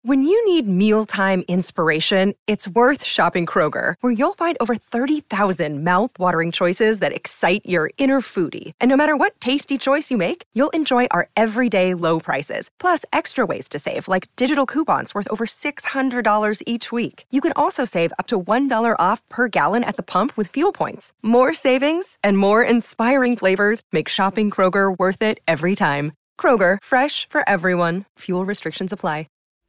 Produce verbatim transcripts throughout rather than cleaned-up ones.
When you need mealtime inspiration, it's worth shopping Kroger, where you'll find over thirty thousand mouth-watering choices that excite your inner foodie. And no matter what tasty choice you make, you'll enjoy our everyday low prices, plus extra ways to save, like digital coupons worth over six hundred dollars each week. You can also save up to one dollar off per gallon at the pump with fuel points. More savings and more inspiring flavors make shopping Kroger worth it every time. Kroger, fresh for everyone. Fuel restrictions apply.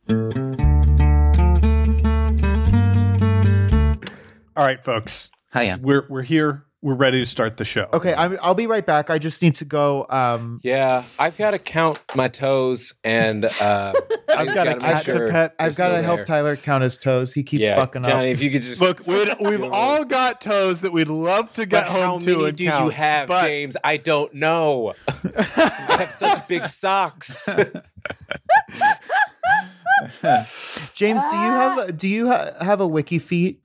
All right, folks. Hiya. We're we're here. We're ready to start the show. Okay, I'm, I'll be right back. I just need to go. Um, Yeah, I've got to count my toes, and uh, I've got a cat to pet. I've got to help Tyler count his toes. He keeps yeah, fucking Johnny, up. if you could just Look, we'd, we've all got toes that we'd love to get but home how to many and do count, you have, but James? I don't know. I have such big socks. James, do you have do you ha- have a wiki feet?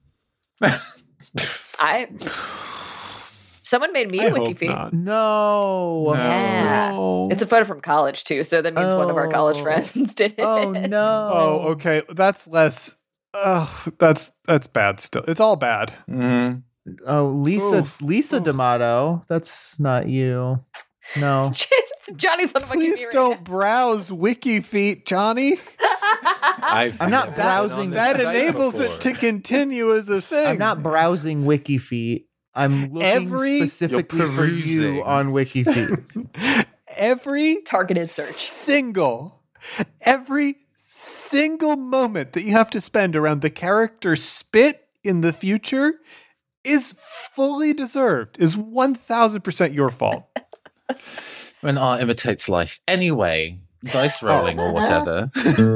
I. Someone made me I a wiki hope feed. not. No. Yeah. No. It's a photo from college too, so that means one of our college Oh. friends did it. Oh no. Oh, okay. That's less. Ugh, that's that's bad. Still, it's all bad. Mm. Oh, Lisa Oof. Lisa Oof. D'Amato. That's not you. No. Johnny's on a wiki Please feed don't right browse wiki feet, Johnny. I've I'm not never been browsing on this That site enables before. it to continue as a thing. I'm not browsing wiki feet. I'm looking Every- specifically You're for you perusing. on wiki feet. Every Targeted search. single, every single moment that you have to spend around the character spit in the future is fully deserved. Is one thousand percent your fault. When art imitates life. Anyway, dice rolling or whatever.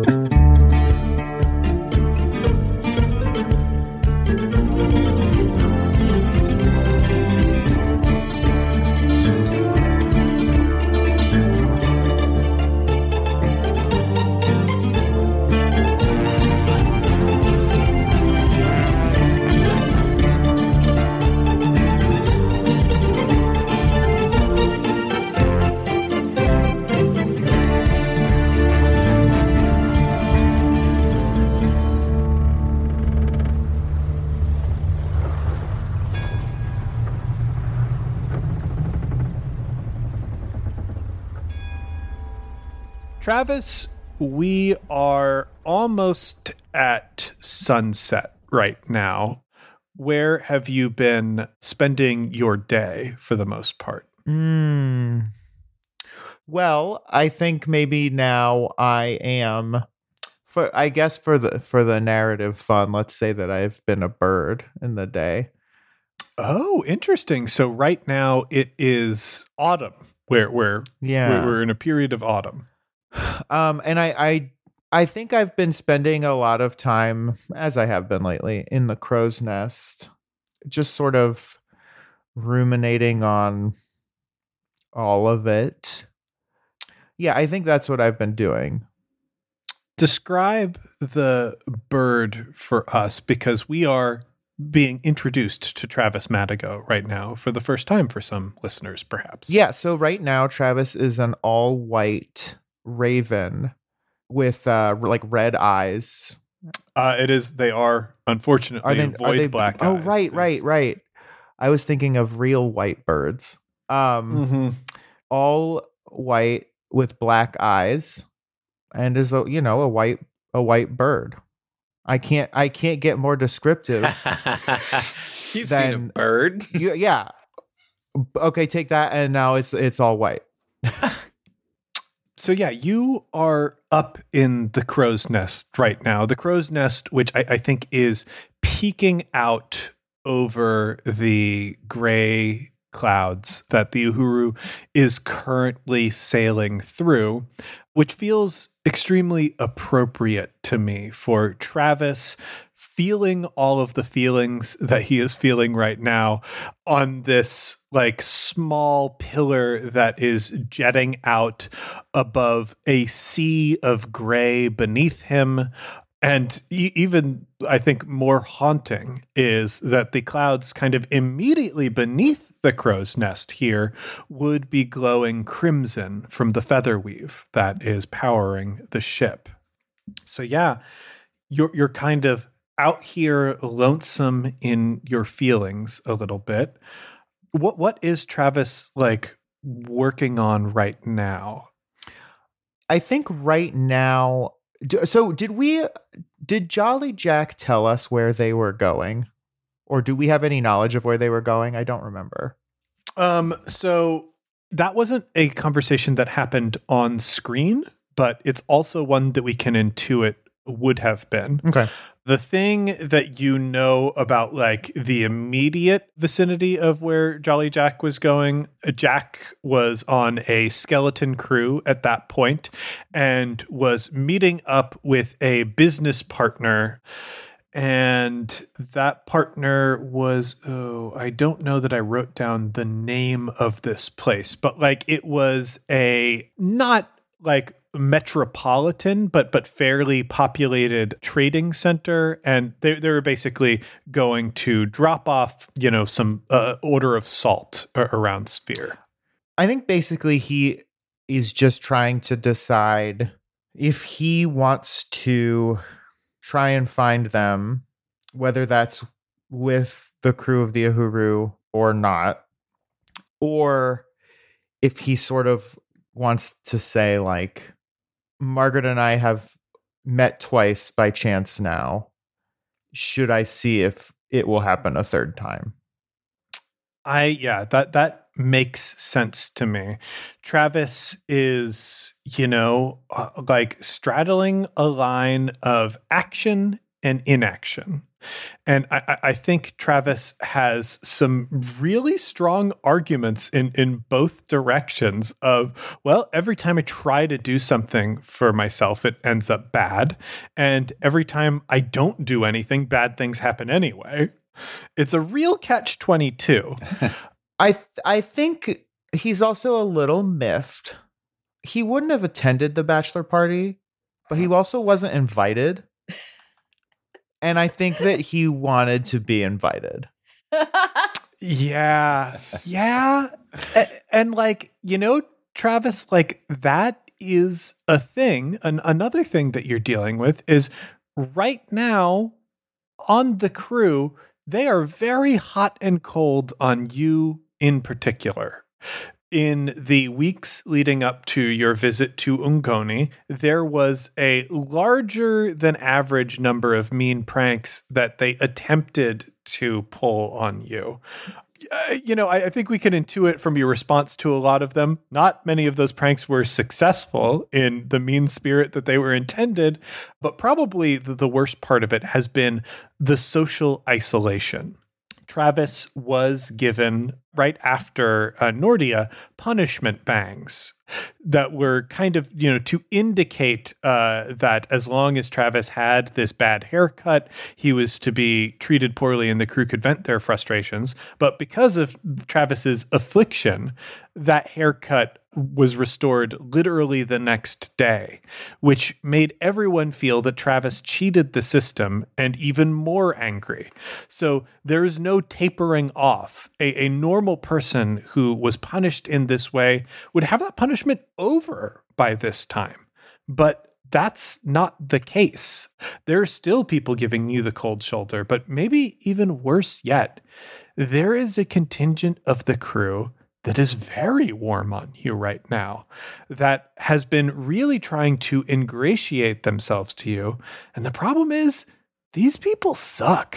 Travis, we are almost at sunset right now. Where have you been spending your day for the most part? Mm. Well, I think maybe now I am for I guess for the for the narrative fun, let's say that I've been a bird in the day. Oh, interesting. So right now it is autumn. Where where Yeah. we're, we're in a period of autumn. Um and I I I think I've been spending a lot of time, as I have been lately, in the crow's nest, just sort of ruminating on all of it. Yeah, I think that's what I've been doing. Describe the bird for us, because we are being introduced to Travis Madigo right now for the first time for some listeners, perhaps. Yeah, so right now Travis is an all-white raven with uh like red eyes. Uh, it is. They are unfortunately Are they void are they black Oh, eyes. right, Yes. right, right. I was thinking of real white birds. Um Mhm. all white with black eyes, and is a you know a white a white bird. I can't I can't get more descriptive. You've seen a Then- bird. You- yeah. Okay, take that, and now it's it's all white. So yeah, you are up in the crow's nest right now. The crow's nest, which I, I think is peeking out over the gray clouds that the Uhuru is currently sailing through, which feels extremely appropriate to me for Travis feeling all of the feelings that he is feeling right now on this like small pillar that is jetting out above a sea of gray beneath him. And e- even, I think, more haunting is that the clouds kind of immediately beneath the crow's nest here would be glowing crimson from the feather weave that is powering the ship. So yeah, you're you're kind of out here lonesome in your feelings a little bit. What what is Travis like working on right now? I think right now. d- So did we? Did Jolly Jack tell us where they were going, or do we have any knowledge of where they were going? I don't remember. Um, so that wasn't a conversation that happened on screen, but it's also one that we can intuit would have been. Okay. The thing that you know about like the immediate vicinity of where Jolly Jack was going, Jack was on a skeleton crew at that point and was meeting up with a business partner. And that partner was, oh, I don't know that I wrote down the name of this place, but like it was a not like metropolitan, but but fairly populated trading center, and they they were basically going to drop off, you know, some uh, order of salt a- around Sphere. I think basically he is just trying to decide if he wants to try and find them, whether that's with the crew of the Uhuru or not, or if he sort of wants to say like, Margaret and I have met twice by chance now. Should I see if it will happen a third time? I yeah, that that makes sense to me. Travis is, you know, uh, like straddling a line of action and inaction. And I, I think Travis has some really strong arguments in, in both directions of, well, every time I try to do something for myself, it ends up bad. And every time I don't do anything, bad things happen anyway. It's a real catch twenty-two. I th- I think he's also a little miffed. He wouldn't have attended the bachelor party, but he also wasn't invited. And I think that he wanted to be invited. Yeah. Yeah. and, and like, you know, Travis, like that is a thing. An- another thing that you're dealing with is right now on the crew, they are very hot and cold on you in particular. In the weeks leading up to your visit to Ungoni, there was a larger than average number of mean pranks that they attempted to pull on you. Uh, you know, I, I think we can intuit from your response to a lot of them. Not many of those pranks were successful in the mean spirit that they were intended, but probably the, the worst part of it has been the social isolation. Travis was given, right after uh, Nordia, punishment bangs that were kind of, you know, to indicate uh, that as long as Travis had this bad haircut, he was to be treated poorly and the crew could vent their frustrations. But because of Travis's affliction, that haircut was restored literally the next day, which made everyone feel that Travis cheated the system and even more angry. So there's no tapering off. A, a normal person who was punished in this way would have that punishment over by this time. But that's not the case. There are still people giving you the cold shoulder, but maybe even worse yet, there is a contingent of the crew that is very warm on you right now, that has been really trying to ingratiate themselves to you. And the problem is, these people suck.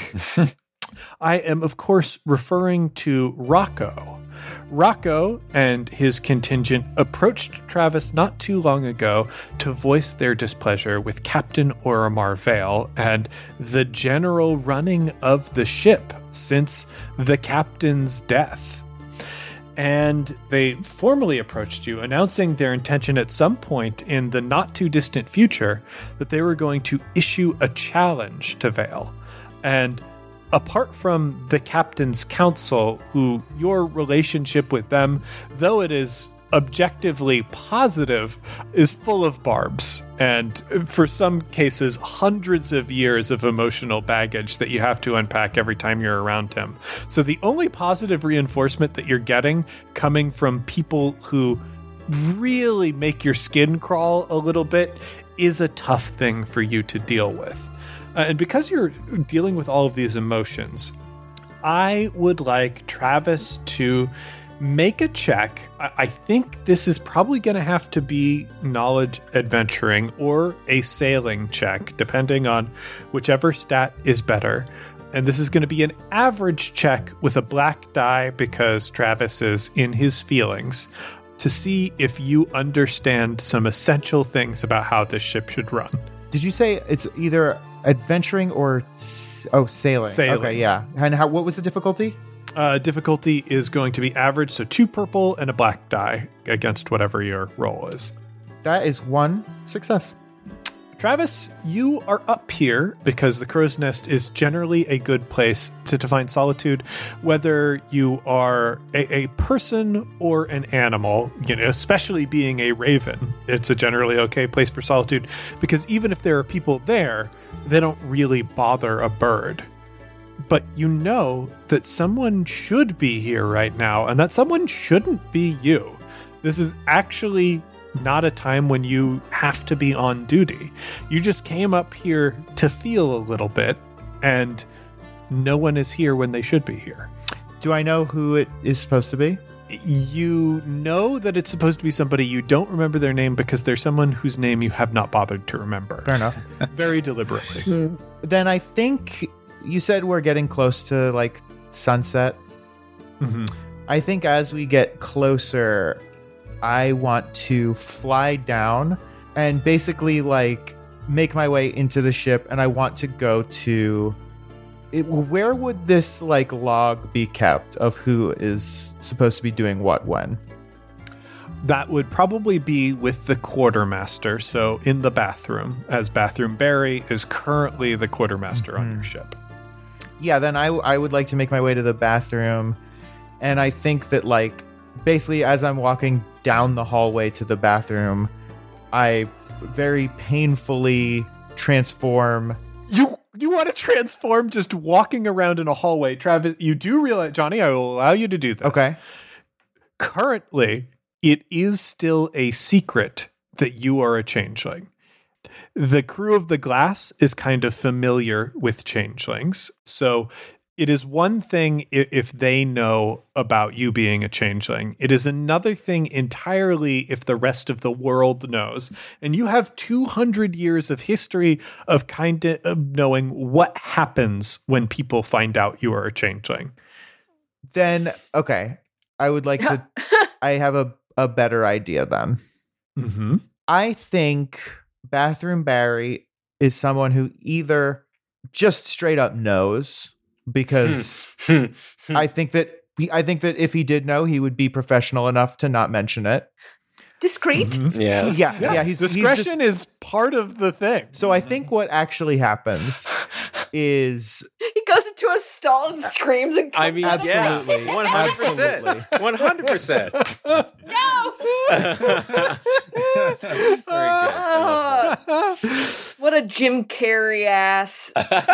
I am, of course, referring to Rocco. Rocco and his contingent approached Travis not too long ago to voice their displeasure with Captain Oromar Vale and the general running of the ship since the captain's death. And they formally approached you, announcing their intention at some point in the not-too-distant future that they were going to issue a challenge to Vale. And apart from the captain's council, who your relationship with them, though it is objectively positive, is full of barbs. And for some cases, hundreds of years of emotional baggage that you have to unpack every time you're around him. So the only positive reinforcement that you're getting coming from people who really make your skin crawl a little bit is a tough thing for you to deal with. Uh, and because you're dealing with all of these emotions, I would like Travis to make a check. I, I think this is probably going to have to be knowledge adventuring or a sailing check, depending on whichever stat is better. And this is going to be an average check with a black die because Travis is in his feelings, to see if you understand some essential things about how this ship should run. Did you say it's either adventuring or s- oh sailing? Sailing. Okay, yeah. And how? What was the difficulty? Uh, difficulty is going to be average, so two purple and a black die against whatever your roll is. That is one success. Travis, you are up here because the Crow's Nest is generally a good place to, to find solitude, whether you are a, a person or an animal, you know, especially being a raven. It's a generally okay place for solitude because even if there are people there, they don't really bother a bird. But you know that someone should be here right now, and that someone shouldn't be you. This is actually not a time when you have to be on duty. You just came up here to feel a little bit, and no one is here when they should be here. Do I know who it is supposed to be? You know that it's supposed to be somebody. You don't remember their name because they're someone whose name you have not bothered to remember. Fair enough. Very deliberately. Then I think you said we're getting close to like sunset. Mm-hmm. I think as we get closer, I want to fly down and basically like make my way into the ship, and I want to go to it, where would this like log be kept of who is supposed to be doing what when? That would probably be with the quartermaster, so in the bathroom, as Bathroom Barry is currently the quartermaster mm-hmm. on your ship. Yeah, then I, I would like to make my way to the bathroom, and I think that like basically as I'm walking down the hallway to the bathroom, I very painfully transform. You you want to transform just walking around in a hallway, Travis? You do realize, Johnny, I will allow you to do this. Okay. Currently, it is still a secret that you are a changeling. The crew of the Glass is kind of familiar with changelings, so it is one thing if they know about you being a changeling. It is another thing entirely if the rest of the world knows. And you have two hundred years of history of kind of knowing what happens when people find out you are a changeling. Then, okay, I would like to, I have a, a better idea then. Mm-hmm. I think Bathroom Barry is someone who either just straight up knows, because I think that he, I think that if he did know, he would be professional enough to not mention it. Discreet. Mm-hmm. Yes. Yeah, yeah. He's Discretion he's just, is part of the thing. so I think what actually happens is He goes into a stall and screams and I comes mean, out. Absolutely. yeah, one hundred percent, one hundred percent. No! Ah, what a Jim Carrey ass.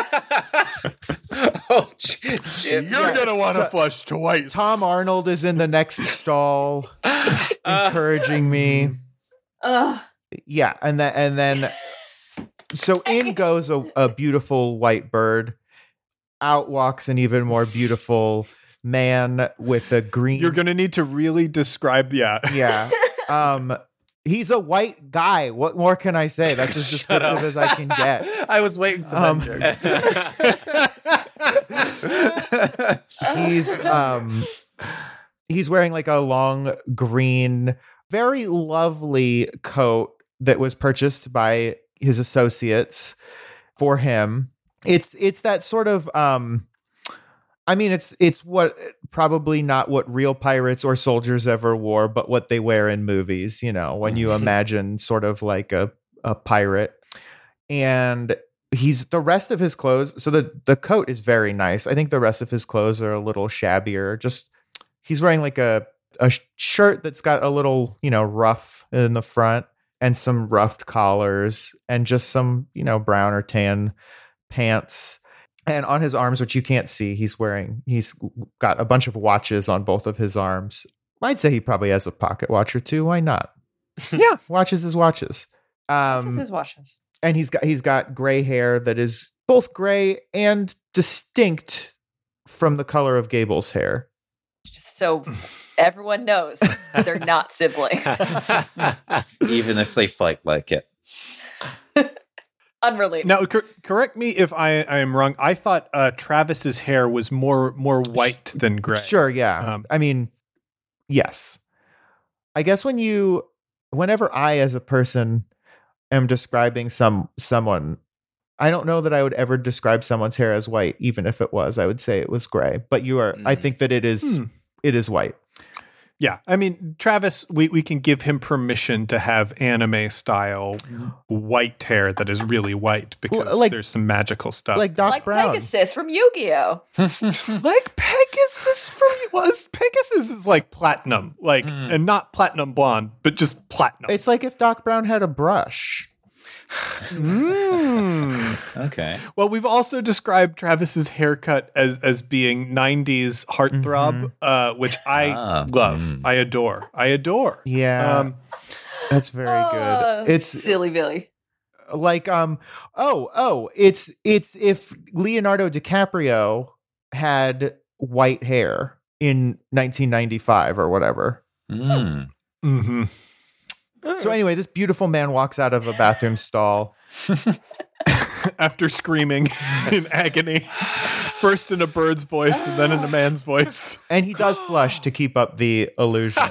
Oh, Jim, Jim. You're going to want to flush twice. Tom Arnold is in the next stall, encouraging me. Ugh. Yeah, and then and then so in goes a, a beautiful white bird. Out walks an even more beautiful man with a green. You're going to need to really describe, yeah. Yeah. Um, he's a white guy. What more can I say? That's as descriptive as I can get. I was waiting for Um, that joke. He's um, he's wearing like a long green, very lovely coat that was purchased by his associates for him. It's it's that sort of um I mean it's it's what probably not what real pirates or soldiers ever wore, but what they wear in movies, you know, when you imagine sort of like a, a pirate. And he's the rest of his clothes, so the the coat is very nice. I think the rest of his clothes are a little shabbier. Just he's wearing like a a shirt that's got a little, you know, ruff in the front and some ruffed collars and just some, you know, brown or tan pants. And on his arms, which you can't see, he's wearing, he's got a bunch of watches on both of his arms. I'd say he probably has a pocket watch or two. Why not? Yeah, watches is watches. This Um, is Washington. and he's got he's got gray hair that is both gray and distinct from the color of Gable's hair. Just so everyone knows they're not siblings. Even if they fight like it. Unrelated. Now, cor- correct me if I, I am wrong. I thought uh, Travis's hair was more more white than gray. Sure, yeah. Um, I mean, yes. I guess when you, whenever I, as a person, am describing some someone, I don't know that I would ever describe someone's hair as white, even if it was. I would say it was gray. But you are. I Mm. think that it is. Hmm. It is white. Yeah, I mean, Travis, we, we can give him permission to have anime style white hair that is really white because Well, like- there's some magical stuff. Like Doc like Brown. Pegasus from Yu-Gi-Oh! like Pegasus from was Pegasus is like platinum, like Mm. and not platinum blonde, but just platinum. It's like if Doc Brown had a brush. Mm. Okay. Well, we've also described Travis's haircut as as being nineties heartthrob, Mhm. uh, which I Ah, love, mm. I adore, I adore. Yeah, Um, that's very Oh, good. It's silly Billy. like um oh oh it's it's if Leonardo DiCaprio had white hair in nineteen ninety-five or whatever. Mm. mhm. So anyway, this beautiful man walks out of a bathroom stall. After screaming in agony, first in a bird's voice and then in a man's voice. And he does flush to keep up the illusion.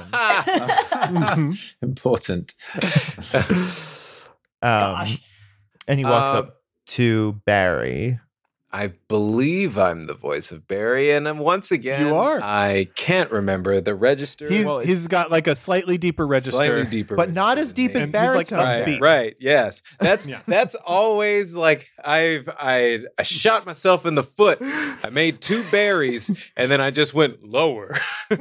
Important. Um, Gosh. and he walks Uh, up to Barry. I believe I'm the voice of Barry, and um, once again, You are. I can't remember the register. He's Well, it's he's got like a slightly deeper register. slightly deeper, But not register as deep than as me. And he's like baritone. upbeat. Right, right, yes. That's Yeah. that's always like I've I I shot myself in the foot. I made two berries, and then I just went lower.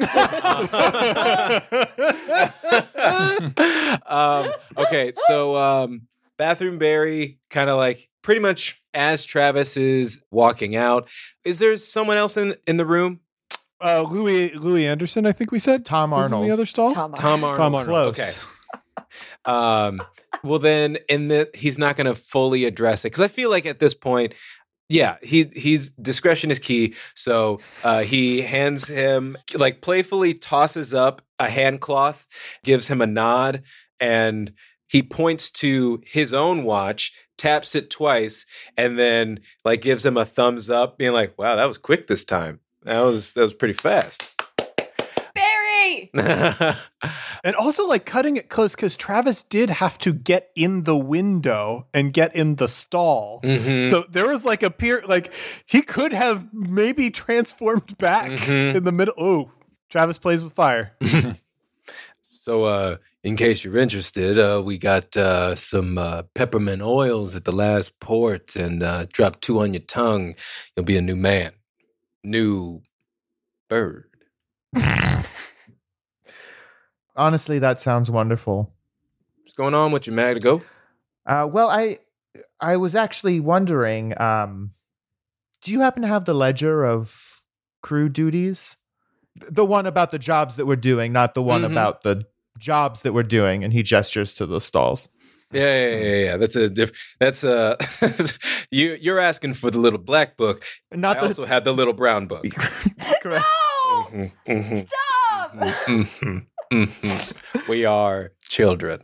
um, okay, so um, bathroom Barry, kind of like pretty much as Travis is walking out. Is there someone else in in the room? uh, Louis Louis Anderson, I think we said. Tom was in Arnold. the other stall. Tom. Tom Arnold. Tom Arnold. Close. Okay. Um, well, then, in the he's not going to fully address it because I feel like at this point, yeah, he he's discretion is key. So uh, he hands him like playfully tosses up a hand cloth, gives him a nod, and he points to his own watch, taps it twice, and then like gives him a thumbs up, being like, "Wow, that was quick this time. That was that was pretty fast." Barry! And also like cutting it close because Travis did have to get in the window and get in the stall. Mhm. So there was like a peer, like he could have maybe transformed back Mhm. in the middle. Oh, Travis plays with fire. So, uh, in case you're interested, uh, we got uh, some uh, peppermint oils at the last port, and uh, drop two on your tongue. You'll be a new man, new bird. Honestly, that sounds wonderful. What's going on with you, Mag to go? Uh, well, I I was actually wondering, um, do you happen to have the ledger of crew duties? The one about the jobs that we're doing, not the one Mhm. about the jobs that we're doing. And he gestures to the stalls. Yeah, yeah, yeah, yeah. That's a diff- that's a you. You're asking for the little black book. Not I the also have the little brown book. correct. No! Mhm, mhm, Stop! mhm, mhm. We are children.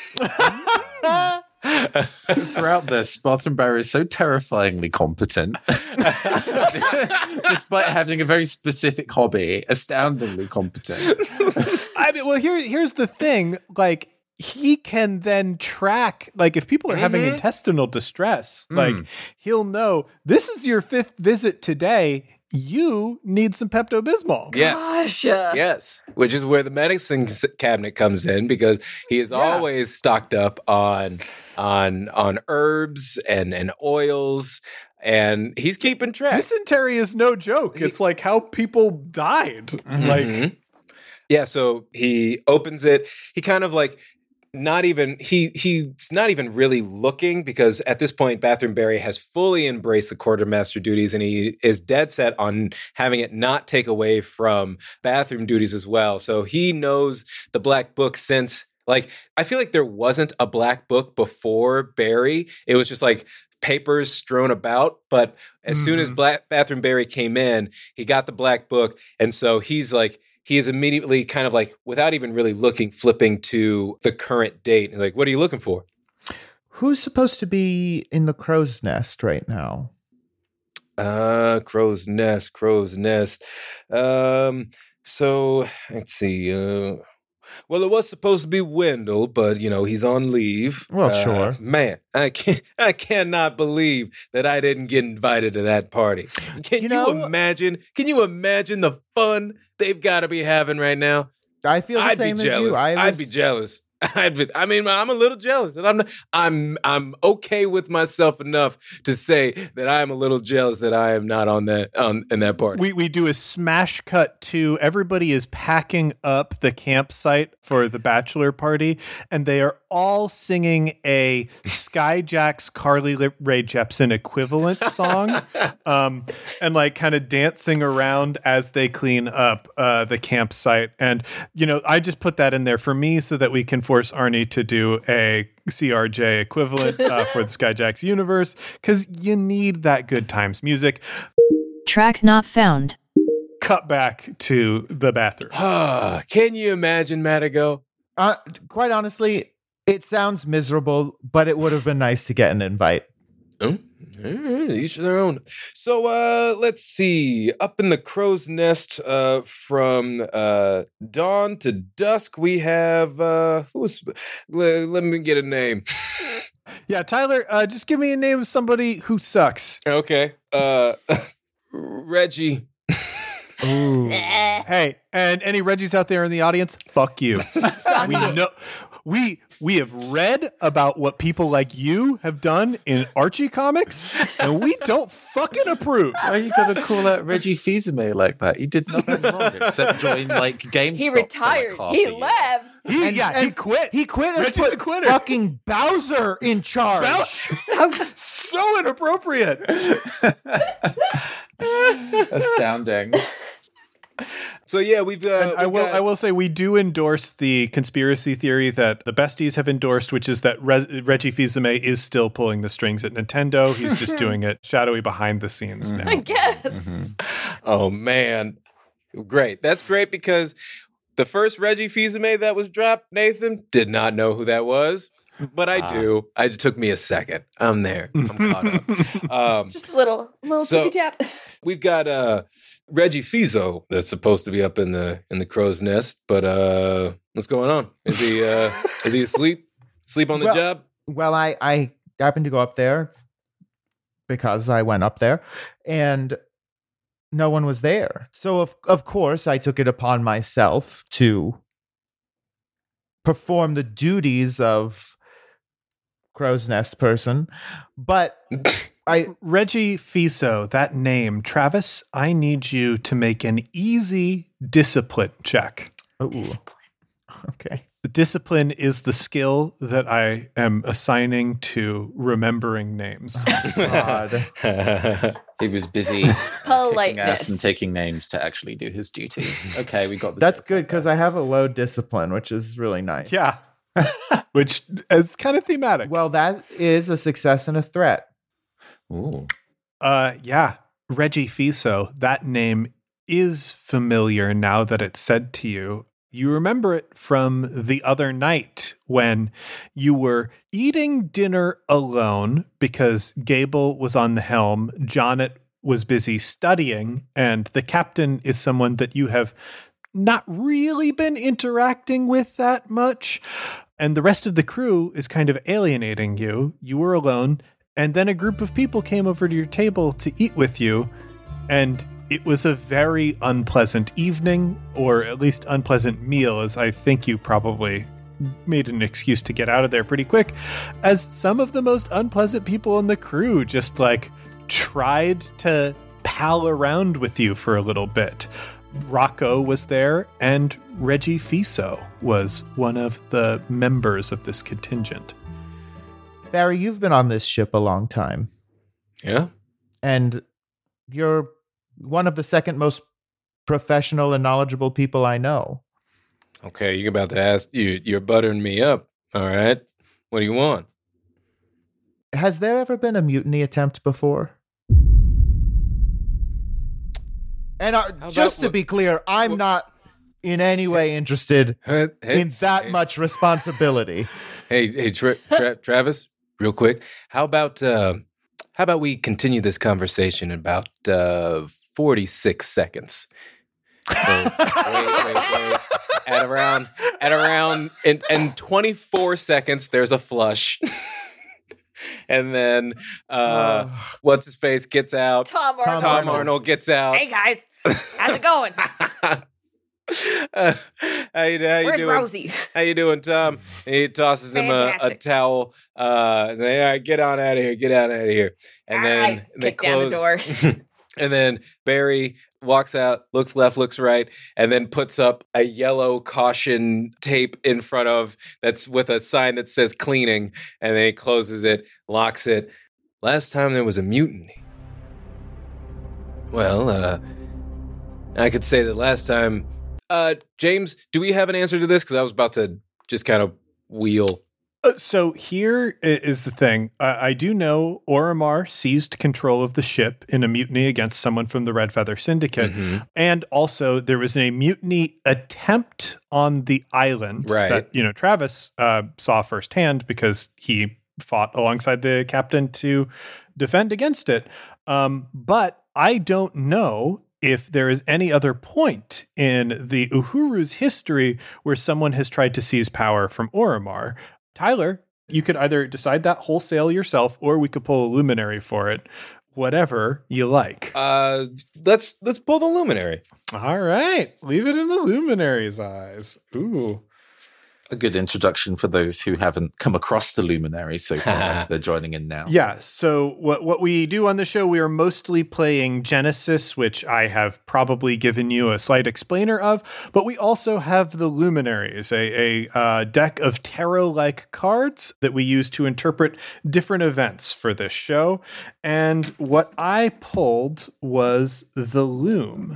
Throughout this, Bathroom Barry is so terrifyingly competent. Despite having a very specific hobby, astoundingly competent. I mean, well, here, here's the thing. Like, he can then track, like, if people are having Mhm. intestinal distress, Mm. like, he'll know this is your fifth visit today. You need some Pepto Bismol. Yes. Gosh. uh, Yes, which is where the medicine s- cabinet comes in because he is Yeah. always stocked up on on on herbs and and oils, and he's keeping track. Dysentery is no joke. It's like how people died. Like, Mhm. Yeah, so he opens it. He kind of like not even he he's not even really looking because at this point Bathroom Barry has fully embraced the quartermaster duties and he is dead set on having it not take away from bathroom duties as well. So he knows the black book since Like, I feel like there wasn't a black book before Barry. It was just like papers strewn about. But as mm-hmm. soon as Black Bathroom Barry came in, he got the black book. And so he's like, he is immediately kind of like, without even really looking, flipping to the current date. He's like, what are you looking for? Who's supposed to be in the crow's nest right now? Uh, crow's nest, crow's nest. Um, so let's see. Uh, Well, it was supposed to be Wendell, but you know he's on leave. Well, uh, sure, man. I can't. I cannot believe that I didn't get invited to that party. Can you, you know, imagine? Can you imagine the fun they've got to be having right now? I feel the I'd same be as jealous. you. I was... I'd be jealous. I'd be, I mean, I'm a little jealous, and I'm not, I'm I'm okay with myself enough to say that I'm a little jealous that I am not on that on in that party. We we do a smash cut to everybody is packing up the campsite for the bachelor party, and they are all singing a Skyjacks Carly Rae Jepsen equivalent song, um, and like kind of dancing around as they clean up uh, the campsite. And you know, I just put that in there for me so that we can force Arnie to do a C R J equivalent uh, for the Skyjacks universe, because you need that good times music. Track not found. Cut back to the bathroom. Can you imagine, Madigo? Uh, quite honestly, it sounds miserable, but it would have been nice to get an invite. Oh, each of their own. So uh, let's see. Up in the crow's nest, uh, from uh, dawn to dusk, we have uh, who's? Let, let me get a name. Yeah, Tyler, uh, just give me a name of somebody who sucks. Okay, uh, Reggie. Ooh. Hey, and any Reggies out there in the audience? Fuck you. we know we we have read about what people like you have done in Archie comics, and we don't fucking approve. Why are you gonna call out Reggie Fils-Aimé like that? He did nothing wrong except join like GameStop. He retired. Like he left. He, And- yeah, and he quit. He quit and Reggie's put a quitter. fucking Bowser in charge. So inappropriate. Astounding. So yeah, we've. Uh, And I we've will. got- I will say we do endorse the conspiracy theory that the besties have endorsed, which is that Re- Reggie Fils-Aimé is still pulling the strings at Nintendo. He's just doing it shadowy behind the scenes now. I guess. Mm-hmm. Oh man, great! That's great because the first Reggie Fils-Aimé that was dropped, Nathan did not know who that was, but I do. It took me a second. I'm there. I'm caught up. Um, Just a little, little So- tippy tap. we've got uh, Reggie Fizzo that's supposed to be up in the in the crow's nest, but uh, what's going on? Is he uh, is he asleep? Sleep on the Well- job? Well, I, I happened to go up there because I went up there and no one was there. So, of, of course, I took it upon myself to perform the duties of crow's nest person. But I, Reggie Fiso, that name, Travis. I need you to make an easy discipline check. ooh, Discipline. okay. The discipline is the skill that I am assigning to remembering names. God. He was busy kicking ass and Politeness. taking names to actually do his duties. Okay, we got the That's joke. good because I have a low discipline, which is really nice. Yeah. Which is kind of thematic. Well, that is a success and a threat. Ooh. Uh, yeah, Reggie Fiso, that name is familiar now that it's said to you. You remember it from the other night when you were eating dinner alone because Gable was on the helm, Jonnet was busy studying, and the captain is someone that you have not really been interacting with that much. And the rest of the crew is kind of alienating you. You were alone. And then a group of people came over to your table to eat with you, and it was a very unpleasant evening, or at least unpleasant meal, as I think you probably made an excuse to get out of there pretty quick, as some of the most unpleasant people in the crew just like tried to pal around with you for a little bit. Rocco was there, and Reggie Fiso was one of the members of this contingent. Barry, you've been on this ship a long time, Yeah. and you're one of the second most professional and knowledgeable people I know. Okay, you're about to ask. You, you're buttering me up. All right. What do you want? Has there ever been a mutiny attempt before? And uh, How just about- to be clear, I'm what- not in any way interested Hey, hey, in that hey, much responsibility. Hey, hey, Tra- Tra- Travis, real quick. How about uh, how about we continue this conversation in about uh, forty-six seconds? So, wait, wait, wait. At around at around in, in twenty-four seconds, there's a flush. And then uh, what's his face gets out. Tom Tom Arnold. Tom Arnold. Arnold gets out. Hey guys, how's it going? Uh, how you, how you Where's doing? Rosie? How you doing, Tom? He tosses him a, a Fantastic. towel. Uh, say, all right, get on out of here. Get out of here. And All then right, they kick down the close. door. And then Barry walks out, looks left, looks right, and then puts up a yellow caution tape in front of that's with a sign that says cleaning. And then he closes it, locks it. Last time there was a mutiny. Well, uh, I could say that last time. Uh, James, do we have an answer to this? Because I was about to just kind of wheel. Uh, so here i- is the thing. Uh, I do know Oromar seized control of the ship in a mutiny against someone from the Red Feather Syndicate. Mhm. And also there was a mutiny attempt on the island Right. that, you know, Travis uh, saw firsthand because he fought alongside the captain to defend against it. Um, but I don't know if there is any other point in the Uhuru's history where someone has tried to seize power from Oromar. Tyler, you could either decide that wholesale yourself, or we could pull a luminary for it. Whatever you like. Uh, let's let's pull the luminary. All right. Leave it in the luminary's eyes. Ooh. A good introduction for those who haven't come across the Luminary so far. If they're joining in now. Yeah. So what what we do on the show, we are mostly playing Genesis, which I have probably given you a slight explainer of, but we also have the Luminaries, a, a uh, deck of tarot-like cards that we use to interpret different events for this show. And what I pulled was the Loom.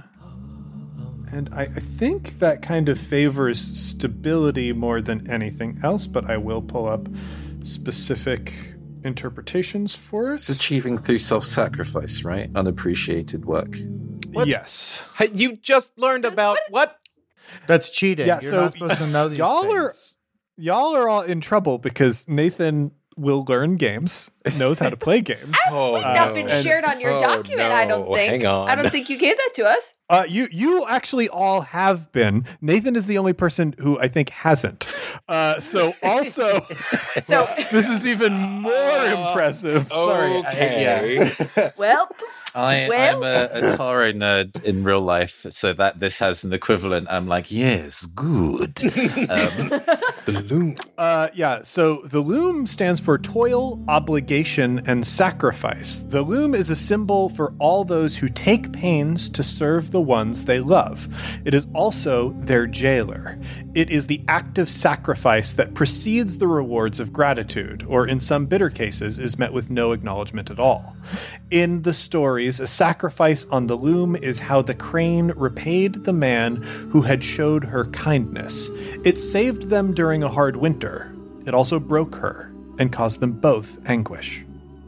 And I, I think that kind of favors stability more than anything else, but I will pull up specific interpretations for It's it. achieving through self-sacrifice, right? Unappreciated work. What? Yes. Hey, you just learned about what? That's cheating. Yeah, You're so not supposed to know these y'all are- things. Y'all are all in trouble because Nathan will learn games, knows how to play games. Oh, Not been and- shared on your oh, document, I don't no. think. Hang on. I don't think you gave that to us. Uh, you you actually all have been. Nathan is the only person who I think hasn't. Uh, so also, So, this is even more impressive. Sorry, I- Okay. yeah. well, I, Well- I'm a, a Taro nerd in real life, so that this has an equivalent. I'm like, yes, good. Um, The loom. Uh, yeah, so the loom stands for toil, obligation, and sacrifice. The loom is a symbol for all those who take pains to serve the ones they love. It is also their jailer. It is the act of sacrifice that precedes the rewards of gratitude, or in some bitter cases, is met with no acknowledgement at all. In the stories, a sacrifice on the loom is how the crane repaid the man who had showed her kindness. It saved them during a hard winter. It also broke her and caused them both anguish.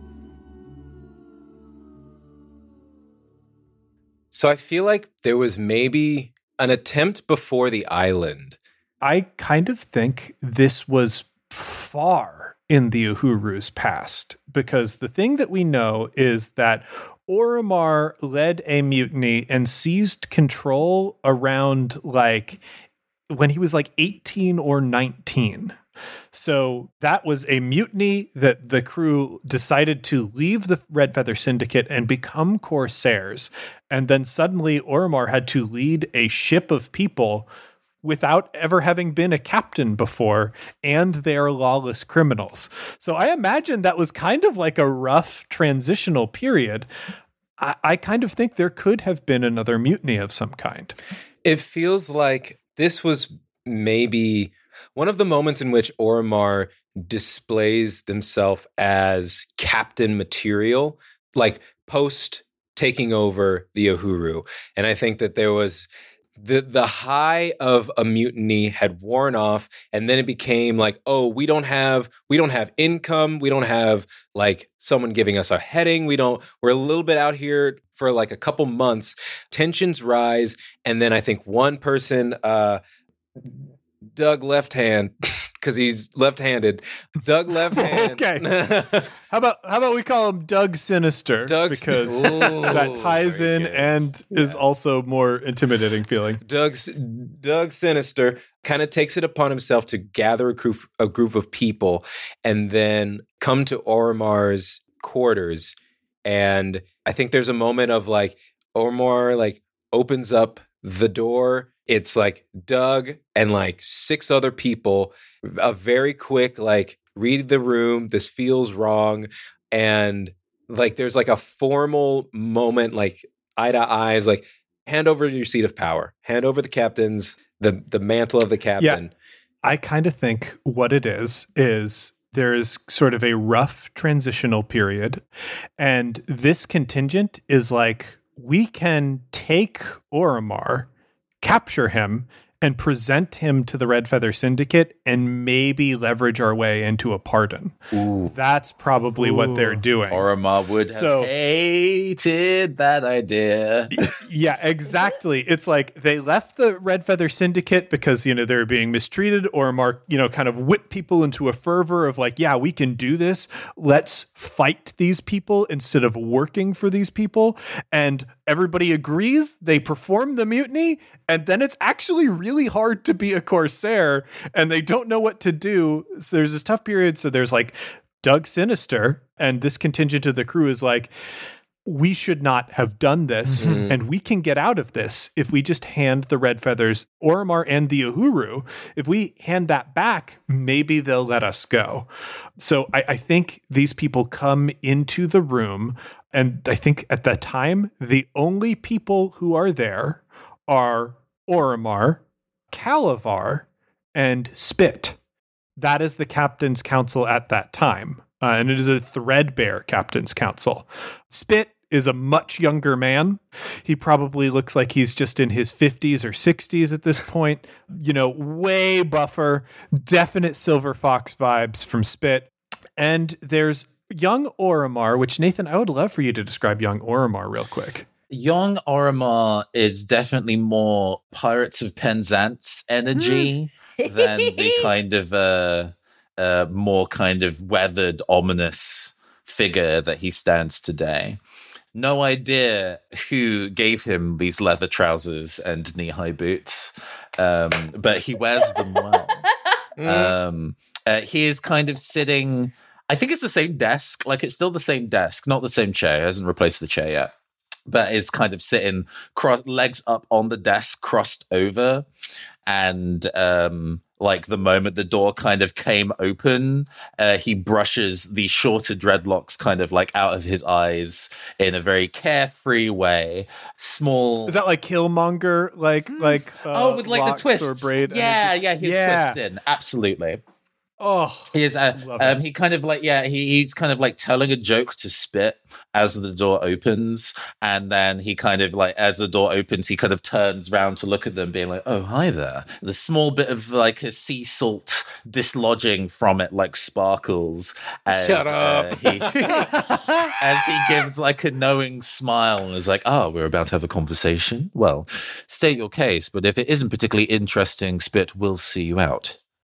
So I feel like there was maybe an attempt before the island. I kind of think this was far in the Uhuru's past, because the thing that we know is that Oromar led a mutiny and seized control around like when he was like eighteen or nineteen. So that was a mutiny that the crew decided to leave the Red Feather Syndicate and become Corsairs. And then suddenly Oromar had to lead a ship of people without ever having been a captain before, and they are lawless criminals. So I imagine that was kind of like a rough transitional period. I, I kind of think there could have been another mutiny of some kind. It feels like this was maybe one of the moments in which Oromar displays themselves as captain material, like post taking over the Uhuru. And I think that there was the the high of a mutiny had worn off, and then it became like, oh, we don't have we don't have income, we don't have like someone giving us our heading, we don't we're a little bit out here for like a couple months. Tensions rise, and then I think one person, uh, Doug Left Hand, because he's left-handed. Doug Left Hand. Okay. How about how about we call him Doug Sinister? Doug's- because Ooh, that ties very in good. and is also more intimidating feeling. Doug's Doug Sinister kind of takes it upon himself to gather a group, a group of people and then come to Oromar's quarters. And I think there's a moment of like Oromar like opens up the door. It's like Doug and like six other people, a very quick like read the room. This feels wrong. And like there's like a formal moment, like eye to eyes, like hand over your seat of power, hand over the captain's, the, the mantle of the captain. I kind of think what it is, is there's sort of a rough transitional period. And this contingent is like, we can take Oromar, capture him, and present him to the Red Feather Syndicate and maybe leverage our way into a pardon. Ooh. That's probably what they're doing. Oromar would have So- hated that idea. Yeah, exactly. It's like they left the Red Feather Syndicate because, you know, they were being mistreated, or Mark, you know, kind of whip people into a fervor of like, yeah, we can do this. Let's fight these people instead of working for these people. And everybody agrees. They perform the mutiny. And then it's actually really hard to be a Corsair and they don't know what to do. So there's this tough period. So there's like Doug Sinister, and this contingent of the crew is like, we should not have done this, Mhm. and we can get out of this if we just hand the Red Feathers, Oromar and the Uhuru. If we hand that back, maybe they'll let us go. So I, I think these people come into the room, and I think at that time, the only people who are there are Oromar, Calavar, and Spit. That is the captain's council at that time. Uh, and it is a threadbare captain's council. Spit is a much younger man. He probably looks like he's just in his fifties or sixties at this point. You know, way buffer, definite Silver Fox vibes from Spit. And there's young Oromar, which, Nathan, I would love for you to describe young Oromar real quick. Young Oromar is definitely more Pirates of Penzance energy than the kind of uh, uh, more kind of weathered, ominous figure that he stands today. No idea who gave him these leather trousers and knee-high boots, um, but he wears them well. um, uh, he is kind of sitting, I think it's the same desk, like it's still the same desk, not the same chair, it hasn't replaced the chair yet, but is kind of sitting, cross, legs up on the desk, crossed over, and um, like the moment the door kind of came open, uh, he brushes the shorter dreadlocks kind of like out of his eyes in a very carefree way. Small. Is that like Killmonger, like like uh, oh, with like locks the twist or braid? Yeah, yeah, his Yeah. twists in. Absolutely. Oh, He is. Uh, Love um, it. he kind of like yeah. He, he's kind of like telling a joke to Spit as the door opens, and then he kind of like as the door opens, he kind of turns around to look at them, being like, "Oh, hi there." The small bit of like a sea salt dislodging from it, like sparkles. As, Shut up. Uh, he, as he gives like a knowing smile and is like, "Oh, we're about to have a conversation. Well, state your case, but if it isn't particularly interesting, Spit will see you out."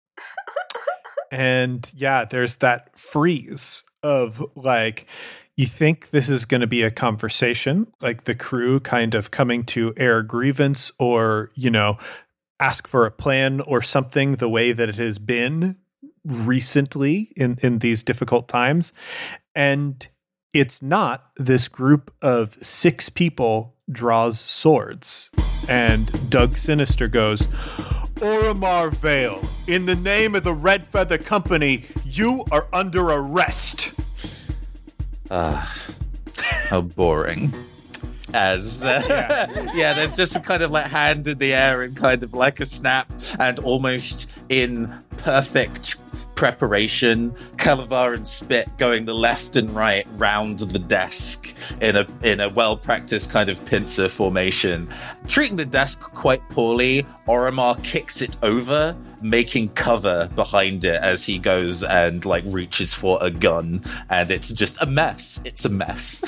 and yeah, there's that freeze of like, you think this is going to be a conversation, like the crew kind of coming to air grievance or, you know, ask for a plan or something, the way that it has been recently in, in these difficult times. And it's not. This group of six people draws swords. And Doug Sinister goes, Oromar Vale, in the name of the Red Feather Company, you are under arrest. Ah, how boring. As uh, yeah. yeah, there's just a kind of like hand in the air and kind of like a snap, and almost in perfect preparation. Calavar and Spit going the left and right round the desk in a in a well-practiced kind of pincer formation. Treating the desk quite poorly, Oromar kicks it over, making cover behind it as he goes and like reaches for a gun, and it's just a mess. It's a mess.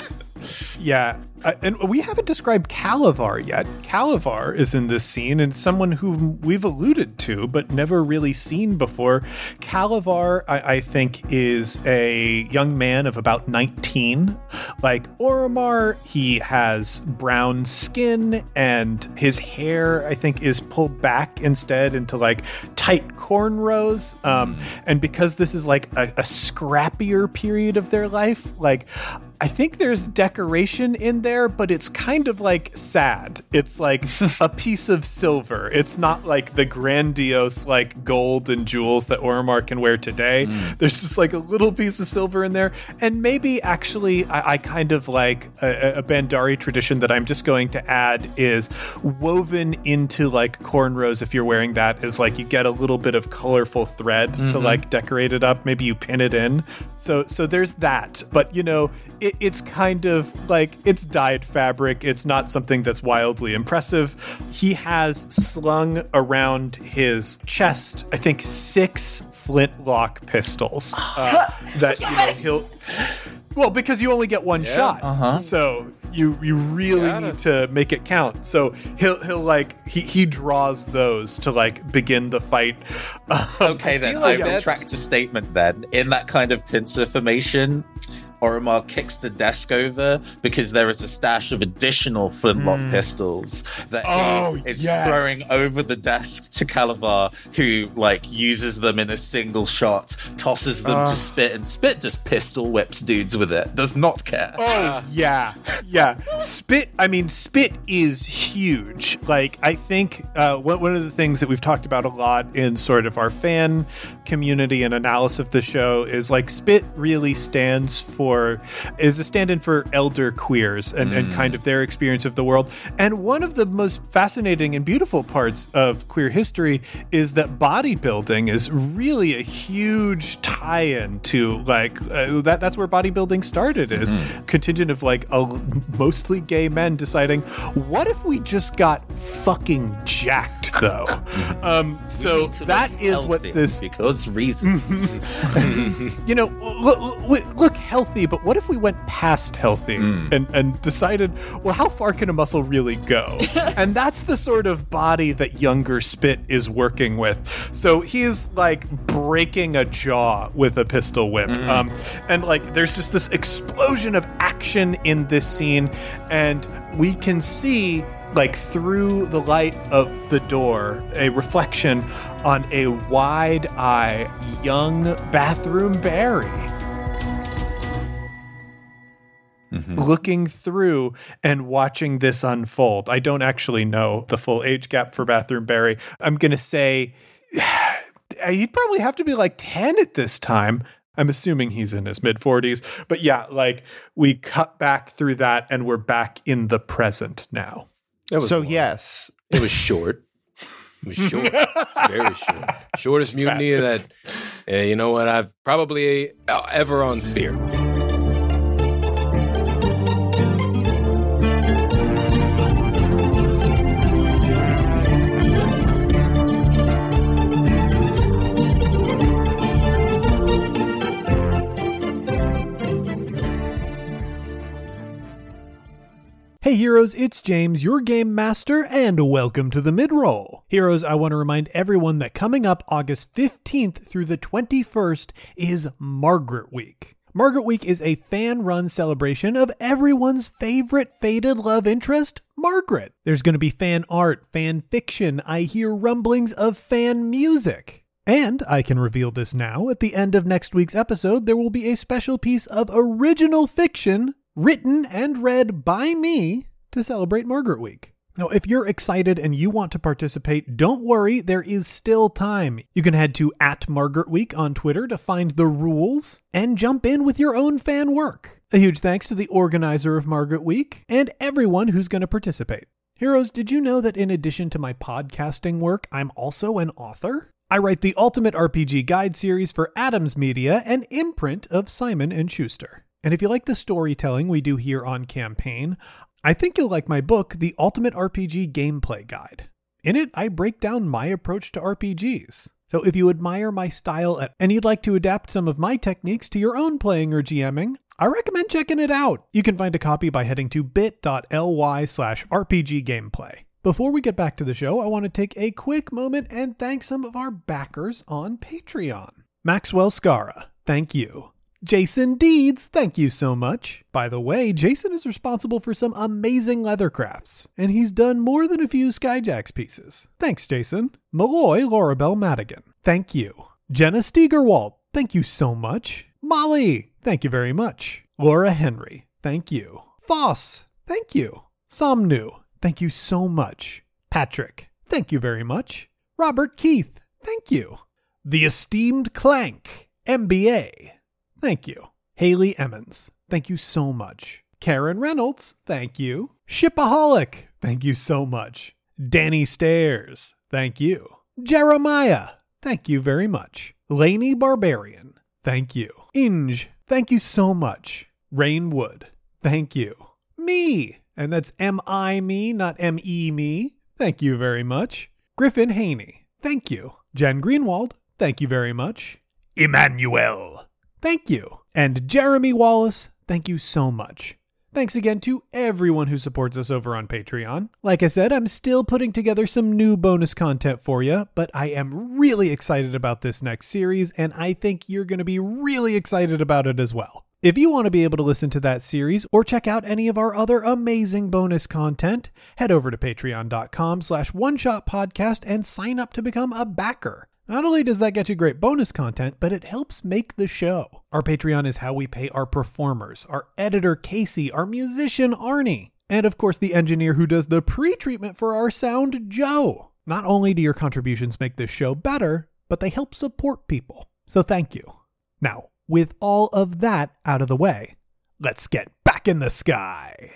Yeah, uh, and we haven't described Calavar yet. Calavar is in this scene, and someone who we've alluded to but never really seen before. Calavar, I, I think, is a young man of about nineteen. Like Oromar, he has brown skin, and his hair, I think, is pulled back instead into like tight cornrows. Um, and because this is like a, a scrappier period of their life, like I think there's decoration in there, but it's kind of like sad. It's like a piece of silver. It's not like the grandiose like gold and jewels that Oromar can wear today. Mm. There's just like a little piece of silver in there. And maybe actually I, I kind of like a, a Bandari tradition that I'm just going to add is woven into like cornrows. If you're wearing that, is like you get a little bit of colorful thread mm-hmm. to like decorate it up. Maybe you pin it in. So so there's that. But you know, it, it's kind of like it's dyed fabric. It's not something that's wildly impressive. He has slung around his chest, I think, six flintlock pistols uh, that you know he'll. Well, because you only get one yeah, shot, uh-huh. so you you really Got need it. to make it count. So he'll he'll like he he draws those to like begin the fight. Um, okay, then so like I retract a statement. Then in that kind of pincer formation, Oromar kicks the desk over because there is a stash of additional flintlock mm. pistols that oh, he is yes. throwing over the desk to Calavar, who like uses them in a single shot, tosses them uh. to Spit, and Spit just pistol whips dudes with it. Does not care. Oh yeah, yeah. Spit. I mean, Spit is huge. Like I think uh, one of the things that we've talked about a lot in sort of our fan community and analysis of the show is like Spit really stands for. Is a stand-in for elder queers and, mm. and kind of their experience of the world. And one of the most fascinating and beautiful parts of queer history is that bodybuilding is really a huge tie-in to like uh, that. That's where bodybuilding started, is mm-hmm. contingent of like a, mostly gay men deciding, what if we just got fucking jacked though? um, so that is what this because reasons. You know, look, look healthy. But what if we went past healthy mm. and, and decided, well, how far can a muscle really go? And that's the sort of body that younger Spit is working with. So he's like breaking a jaw with a pistol whip. Mm. Um, and like there's just this explosion of action in this scene. And we can see like through the light of the door, a reflection on a wide-eyed young Bathroom Barry. Mm-hmm. Looking through and watching this unfold. I don't actually know the full age gap for Bathroom Barry. I'm going to say he'd probably have to be like ten at this time. I'm assuming he's in his mid forties. But yeah, like we cut back through that and we're back in the present now. So long. Yes. It was short. It was short. It's very short. Shortest mutiny that, uh, you know what, I've probably uh, ever on Sphere. Hey Heroes, it's James, your Game Master, and welcome to the Midroll. Heroes, I want to remind everyone that coming up August fifteenth through the twenty-first is Margaret Week. Margaret Week is a fan-run celebration of everyone's favorite faded love interest, Margaret. There's going to be fan art, fan fiction, I hear rumblings of fan music. And I can reveal this now, at the end of next week's episode, there will be a special piece of original fiction written and read by me to celebrate Margaret Week. Now, if you're excited and you want to participate, don't worry, there is still time. You can head to at Margaret Week on Twitter to find the rules and jump in with your own fan work. A huge thanks to the organizer of Margaret Week and everyone who's going to participate. Heroes, did you know that in addition to my podcasting work, I'm also an author? I write the Ultimate R P G Guide series for Adams Media, an imprint of Simon and Schuster. And if you like the storytelling we do here on Campaign, I think you'll like my book, The Ultimate R P G Gameplay Guide. In it, I break down my approach to R P Gs. So if you admire my style and you'd like to adapt some of my techniques to your own playing or GMing, I recommend checking it out. You can find a copy by heading to bit.ly slash rpggameplay. Before we get back to the show, I want to take a quick moment and thank some of our backers on Patreon. Maxwell Scara, thank you. Jason Deeds, thank you so much. By the way, Jason is responsible for some amazing leather crafts, and he's done more than a few Skyjacks pieces. Thanks, Jason. Malloy Laurabelle Madigan, thank you. Jenna Stegerwald, thank you so much. Molly, thank you very much. Laura Henry, thank you. Foss, thank you. Somnu, thank you so much. Patrick, thank you very much. Robert Keith, thank you. The Esteemed Clank, M B A, thank you. Haley Emmons, thank you so much. Karen Reynolds, thank you. Shipaholic, thank you so much. Danny Stairs, thank you. Jeremiah, thank you very much. Laney Barbarian, thank you. Inge, thank you so much. Rain Wood, thank you. Me, and that's M I me, not M E me, thank you very much. Griffin Haney, thank you. Jen Greenwald, thank you very much. Emmanuel, thank you. And Jeremy Wallace, thank you so much. Thanks again to everyone who supports us over on Patreon. Like I said, I'm still putting together some new bonus content for you, but I am really excited about this next series, and I think you're going to be really excited about it as well. If you want to be able to listen to that series or check out any of our other amazing bonus content, head over to patreon.com slash one shot podcast and sign up to become a backer. Not only does that get you great bonus content, but it helps make the show. Our Patreon is how we pay our performers, our editor Casey, our musician Arnie, and of course the engineer who does the pre-treatment for our sound, Joe. Not only do your contributions make this show better, but they help support people. So thank you. Now, with all of that out of the way, let's get back in the sky.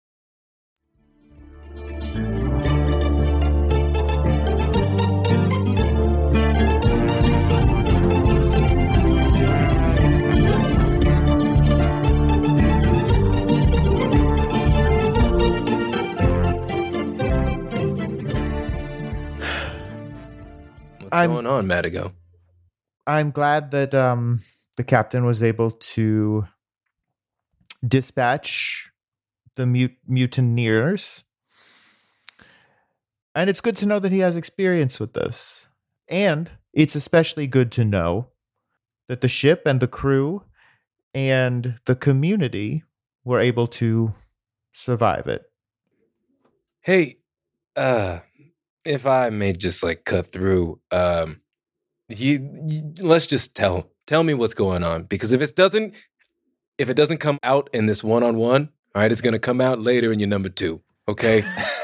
What's I'm- going on, Madigo? I'm glad that um, the captain was able to dispatch the mut- mutineers. And it's good to know that he has experience with this. And it's especially good to know that the ship and the crew and the community were able to survive it. Hey, uh, if I may just like cut through, um, you, you let's just tell tell me what's going on, because if it doesn't if it doesn't come out in this one on one, all right, it's gonna come out later in your number two. Okay,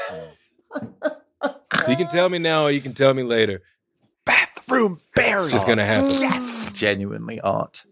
so you can tell me now, or you can tell me later. Bathroom Bears. It's just gonna happen. Yes, genuinely art.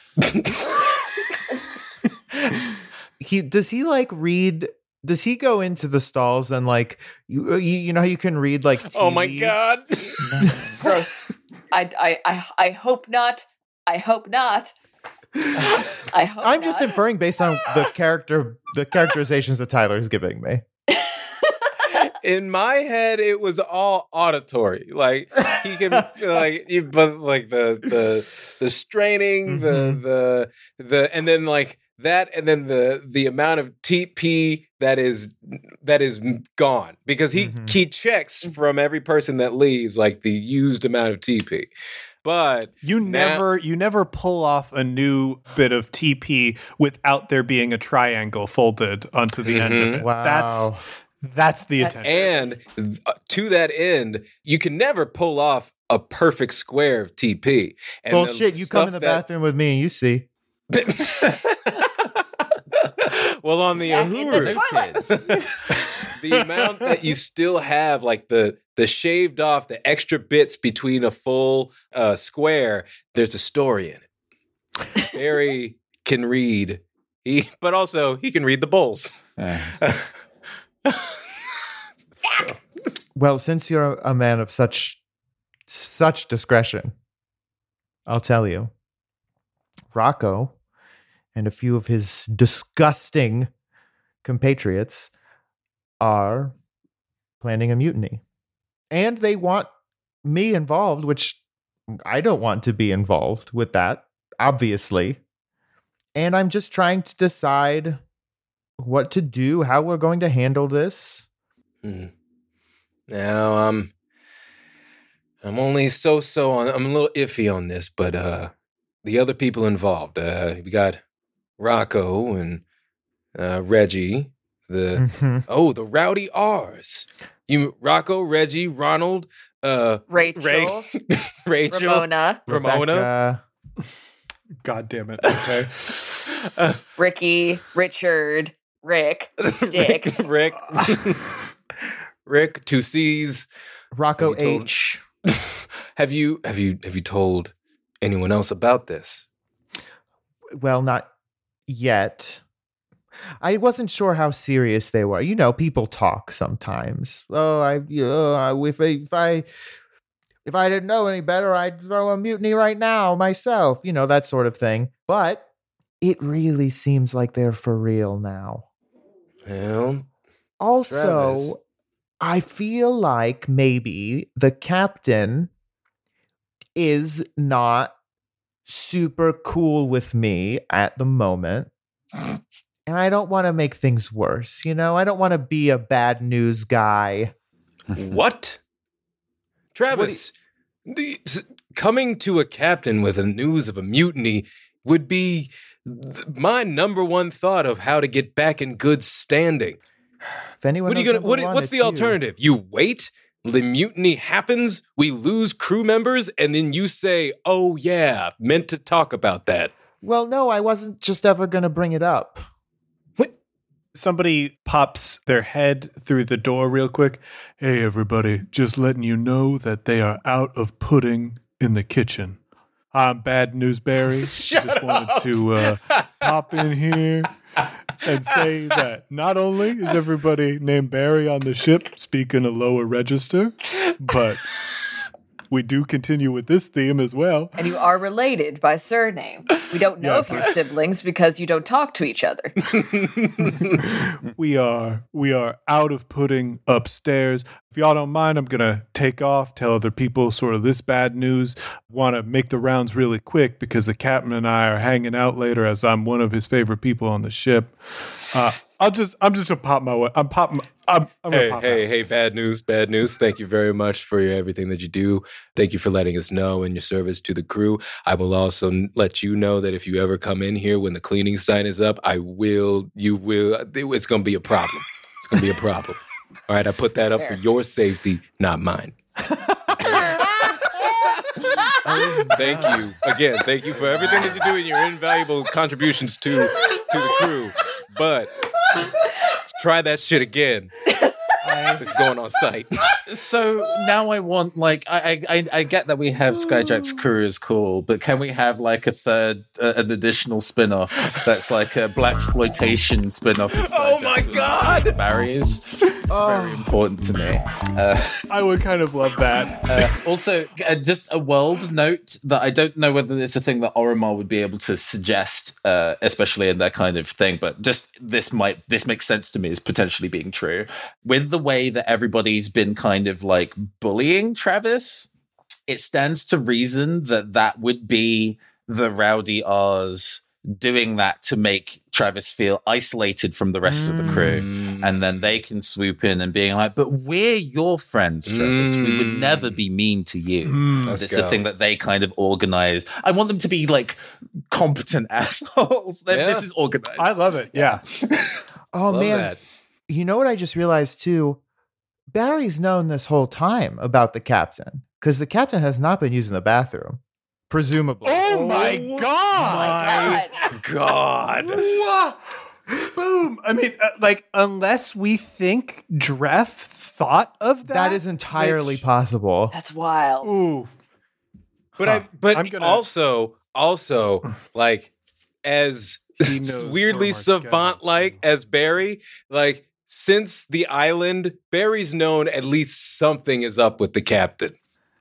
He does he like read does he go into the stalls and like you you, you know how you can read like tea Oh my leaves? god! Gross. I, I, I, I hope not. I hope not. I hope I'm just not. inferring based on the character the characterizations that Tyler's giving me. In my head, it was all auditory. Like he can, like, you, but like the the the straining, Mhm. the the the, and then like that, and then the the amount of T P that is that is gone, because he Mhm. he checks from every person that leaves like the used amount of T P. But You now- never you never pull off a new bit of T P without there being a triangle folded onto the end of it. Wow. That's that's the That's- attention. And th- to that end, you can never pull off a perfect square of T P. And the Bullshit, you come in stuff the that- bathroom with me and you see. Well, on the Back in the Uhuru, toilet. the amount that you still have, like the the shaved off, the extra bits between a full uh, square, there's a story in it. Barry can read, he, but also he can read the bowls. Well, since you're a man of such such discretion. I'll tell you. Rocco and a few of his disgusting compatriots are planning a mutiny. And they want me involved, which I don't want to be involved with that, obviously. And I'm just trying to decide what to do, how we're going to handle this. Mm. Now, um, I'm only so-so on, I'm a little iffy on this, but uh, the other people involved, uh, we got Rocco and uh, Reggie, the, Mm-hmm. oh, the Rowdy R's. You, Rocco, Reggie, Ronald, uh, Rachel, Ray, Rachel, Ramona, Ramona. Rebecca. God damn it. Okay. Uh, Ricky, Richard, Rick, Dick. Rick, Rick, Rick, two C's. Rocco Have you told- H. have you have you have you told anyone else about this? Well, not yet. I wasn't sure how serious they were. You know, people talk sometimes. Oh, I, you know, if I, if I, if I didn't know any better, I'd throw a mutiny right now myself. You know, that sort of thing. But it really seems like they're for real now. Well, Also, Travis. I feel like maybe the captain is not super cool with me at the moment. And I don't want to make things worse, you know? I don't want to be a bad news guy. what? Travis, the- s- coming to a captain with the news of a mutiny would be th- my number one thought of how to get back in good standing. If anyone What are you knows gonna? What, number one, what's it's the you. alternative? You wait. The mutiny happens. We lose crew members, and then you say, "Oh yeah, meant to talk about that." Well, no, I wasn't just ever going to bring it up. What? Somebody pops their head through the door real quick. Hey, everybody, just letting you know that they are out of pudding in the kitchen. I'm Bad News Barry. Shut just wanted up. to uh, pop in here and say that not only is everybody named Barry on the ship speaking a lower register, but we do continue with this theme as well. And you are related by surname. We don't know Yeah, if you're siblings because you don't talk to each other. we are we are out of pudding upstairs. If y'all don't mind, I'm gonna take off, tell other people sort of this bad news. Want to make the rounds really quick because the captain and I are hanging out later, as I'm one of his favorite people on the ship. Uh, I'll just I'm just gonna pop my way. I'm popping. I'm, I'm gonna Hey, pop hey, out. hey, bad news, bad news. Thank you very much for your, everything that you do. Thank you for letting us know and your service to the crew. I will also n- let you know that if you ever come in here when the cleaning sign is up, I will, you will, it's going to be a problem. It's going to be a problem. All right, I put that up for your safety, not mine. Thank you. Again, thank you for everything that you do and your invaluable contributions to, to the crew. But try that shit again. It's going on site. So now I want like I I I get that we have Skyjack's crew is cool, but can we have like a third, uh, an additional spin-off that's like a black exploitation spin-off? of Oh my Skyjack's with God! barriers. It's very important to me. Uh, I would kind of love that. uh, also, uh, just a world note that I don't know whether it's a thing that Oromar would be able to suggest, uh, especially in that kind of thing. But just this might this makes sense to me as potentially being true with the way that everybody's been kind of like bullying Travis. It stands to reason that that would be the Rowdy R's doing that to make Travis feel isolated from the rest of the crew. Mm. And then they can swoop in and being like, but we're your friends, Travis. We would Mm. never be mean to you. Mm. Let's It's go. a thing that they kind of organize. I want them to be like competent assholes. Then Yeah. This is organized. I love it. Yeah. Oh, Love man. that. You know what I just realized, too? Barry's known this whole time about the captain because the captain has not been using the bathroom, presumably. Oh my god! God. God. Boom. I mean, uh, like, unless we think Dreff thought of that. That is entirely which- possible. That's wild. Ooh. But Huh. I but I'm gonna- also also like as He knows weirdly Ormar's savant like schedule, as Barry, like since the island, Barry's known at least something is up with the captain.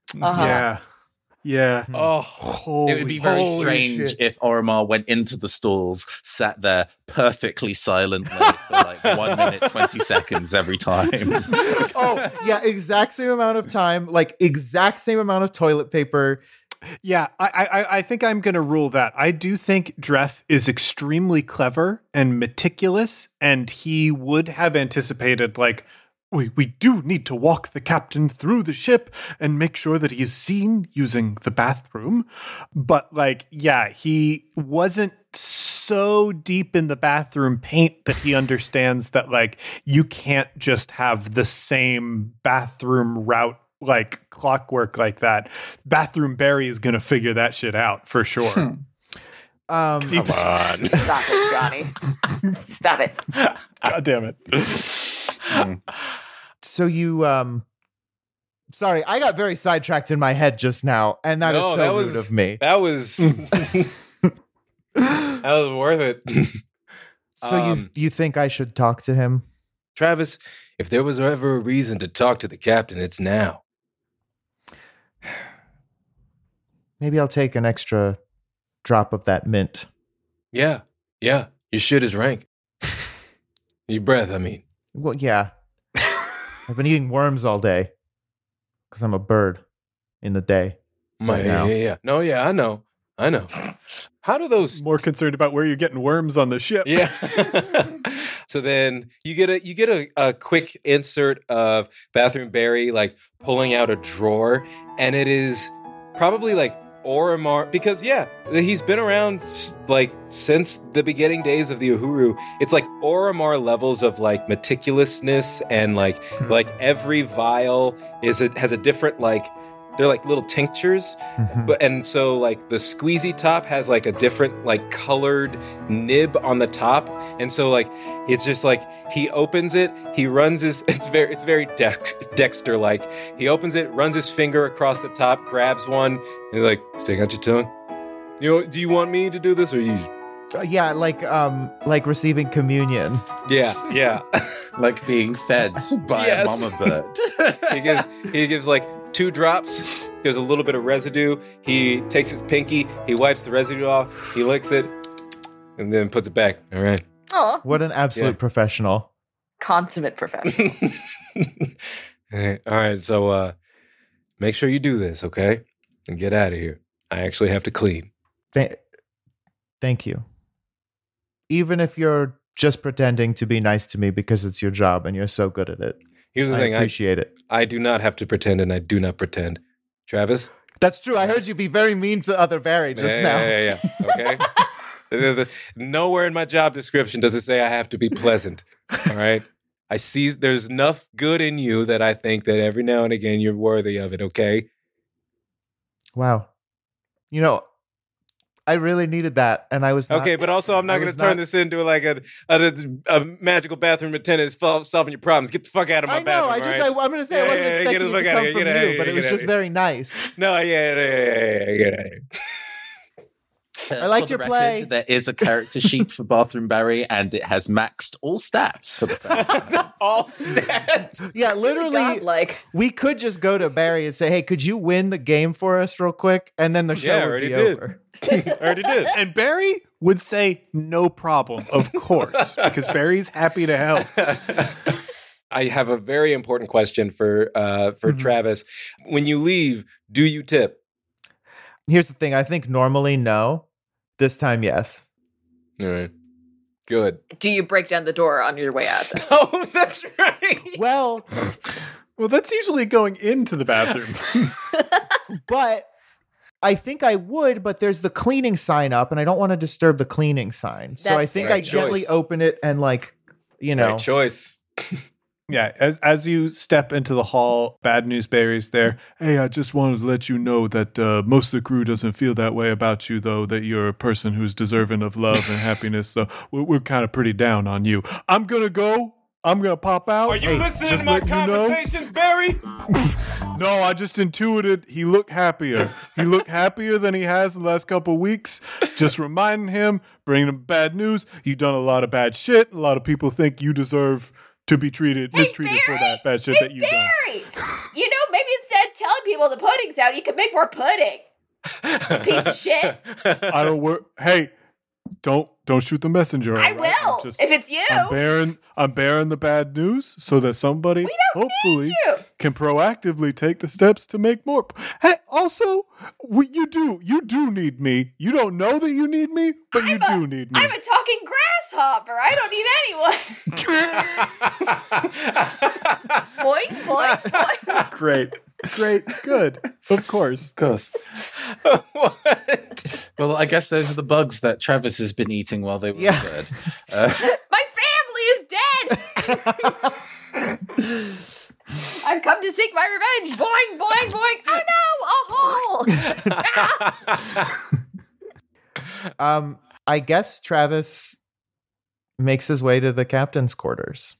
Uh-huh. Yeah. Yeah. Oh, Holy, It would be very holy strange shit. if Oromar went into the stalls, sat there perfectly silently for like one minute, twenty seconds every time. Oh, yeah, exact same amount of time, like exact same amount of toilet paper. Yeah, I, I, I think I'm going to rule that. I do think Dref is extremely clever and meticulous, and he would have anticipated, like, we, we do need to walk the captain through the ship and make sure that he is seen using the bathroom. But, like, yeah, he wasn't so deep in the bathroom paint that he understands that, like, you can't just have the same bathroom route like clockwork like that. Bathroom Barry is going to figure that shit out for sure. Um, come on. Stop it, Johnny. Stop it. God damn it. So you, um, sorry, I got very sidetracked in my head just now, and that is No, so that rude was- of me. That was that was worth it. So you Um, you think I should talk to him? Travis, if there was ever a reason to talk to the captain, it's now. Maybe I'll take an extra drop of that mint. Yeah, yeah. Your shit is rank. Your breath, I mean. Well, yeah. I've been eating worms all day because I'm a bird in the day. My, Right yeah, now. yeah, yeah. No, yeah, I know. I know. How do those More concerned about where you're getting worms on the ship. Yeah. So then you get a you get a, a quick insert of Bathroom Barry like pulling out a drawer, and it is probably like Oromar, because yeah, he's been around f- like since the beginning days of the Uhuru. It's like Oromar levels of like meticulousness, and like like every vial is a, has a different like they're like little tinctures. Mhm. But and so like the squeezy top has like a different like colored nib on the top, and so like it's just like he opens it, he runs his it's very it's very Dex, Dexter like he opens it, runs his finger across the top, grabs one, and he's like, stick out your tongue. You know, do you want me to do this or you? Uh, yeah, like um, like receiving communion. Yeah, yeah. Like being fed by Yes. a mama bird. he gives he gives like two drops. There's a little bit of residue. He takes his pinky, he wipes the residue off, he licks it, and then puts it back. All right. Oh, What an absolute Yeah. professional. consummate professional. All right, all right, so uh, make sure you do this, okay? And get out of here. I actually have to clean. Th- thank you. Even if you're just pretending to be nice to me because it's your job and you're so good at it, Here's the I thing: I, appreciate it. I do not have to pretend, and I do not pretend. Travis, That's true. I heard you be very mean to other Barry just yeah, now. yeah, yeah, yeah. Okay. The- the- nowhere in my job description does it say I have to be pleasant. All right. I see there's enough good in you that I think that every now and again you're worthy of it. Okay. Wow. You know, I really needed that, and I was not, Okay, but also I'm I not going was to turn not- this into like a, a, a magical bathroom attendant sol- solving your problems. Get the fuck out of my I know. bathroom. I just, all right? I, I'm going to say Yeah, I wasn't yeah, yeah, get expecting the it fuck to outta come here, from get outta you, here, but it get was outta just here. very nice. No, yeah, yeah, yeah, yeah, yeah, get out of here. Uh, I liked for your the play. record, there is a character sheet for Bathroom Barry, and it has maxed all stats for the first time. All stats. Yeah, literally, like we could just go to Barry and say, "Hey, could you win the game for us real quick?" And then the show Yeah, I would already be did. over. I already did. And Barry would say, no problem, of course, because Barry's happy to help. I have a very important question for uh, for Mhm. Travis. When you leave, do you tip? Here's the thing: I think normally no. This time, yes. All right. Good. do you break down the door on your way out? then? Oh, that's right. Well, Well, that's usually going into the bathroom. but I think I would. But there's the cleaning sign up, and I don't want to disturb the cleaning sign. So I That's think fair. I Right gently choice. open it and, like, you know, Right choice. Yeah, as as you step into the hall, Bad News Barry's there. Hey, I just wanted to let you know that uh, most of the crew doesn't feel that way about you, though, that you're a person who's deserving of love and happiness. So we're, we're kind of pretty down on you. I'm going to go. I'm going to pop out. Are you Hey, listening just to my letting you know. conversations, Barry? No, I just intuited he looked happier. He looked happier than he has the last couple of weeks. Just reminding him, bringing him bad news. You've done a lot of bad shit. A lot of people think you deserve to be treated, Hey, mistreated for Barry! that bad shit Hey, that you've done. Barry! You know, maybe instead tell telling people the pudding's out. You can make more pudding. You piece of shit. I don't work. Hey, don't don't shoot the messenger. I all right? will I'm just- if it's you. I'm bearing I'm bearing the bad news so that somebody We don't hopefully need you. can proactively take the steps to make more. Hey, also, we, you do you do need me. You don't know that you need me, but you I'm a- do need me. I'm a talking grasshopper. I don't need anyone. Boing, boing, boing. Great, great, good. Of course. Of course. What? Well, I guess those are the bugs that Travis has been eating while they were Yeah. in bed. Uh, My family is dead. I've come to seek my revenge. Boing, boing, boing. Oh no, a hole. Um, I guess Travis makes his way to the captain's quarters.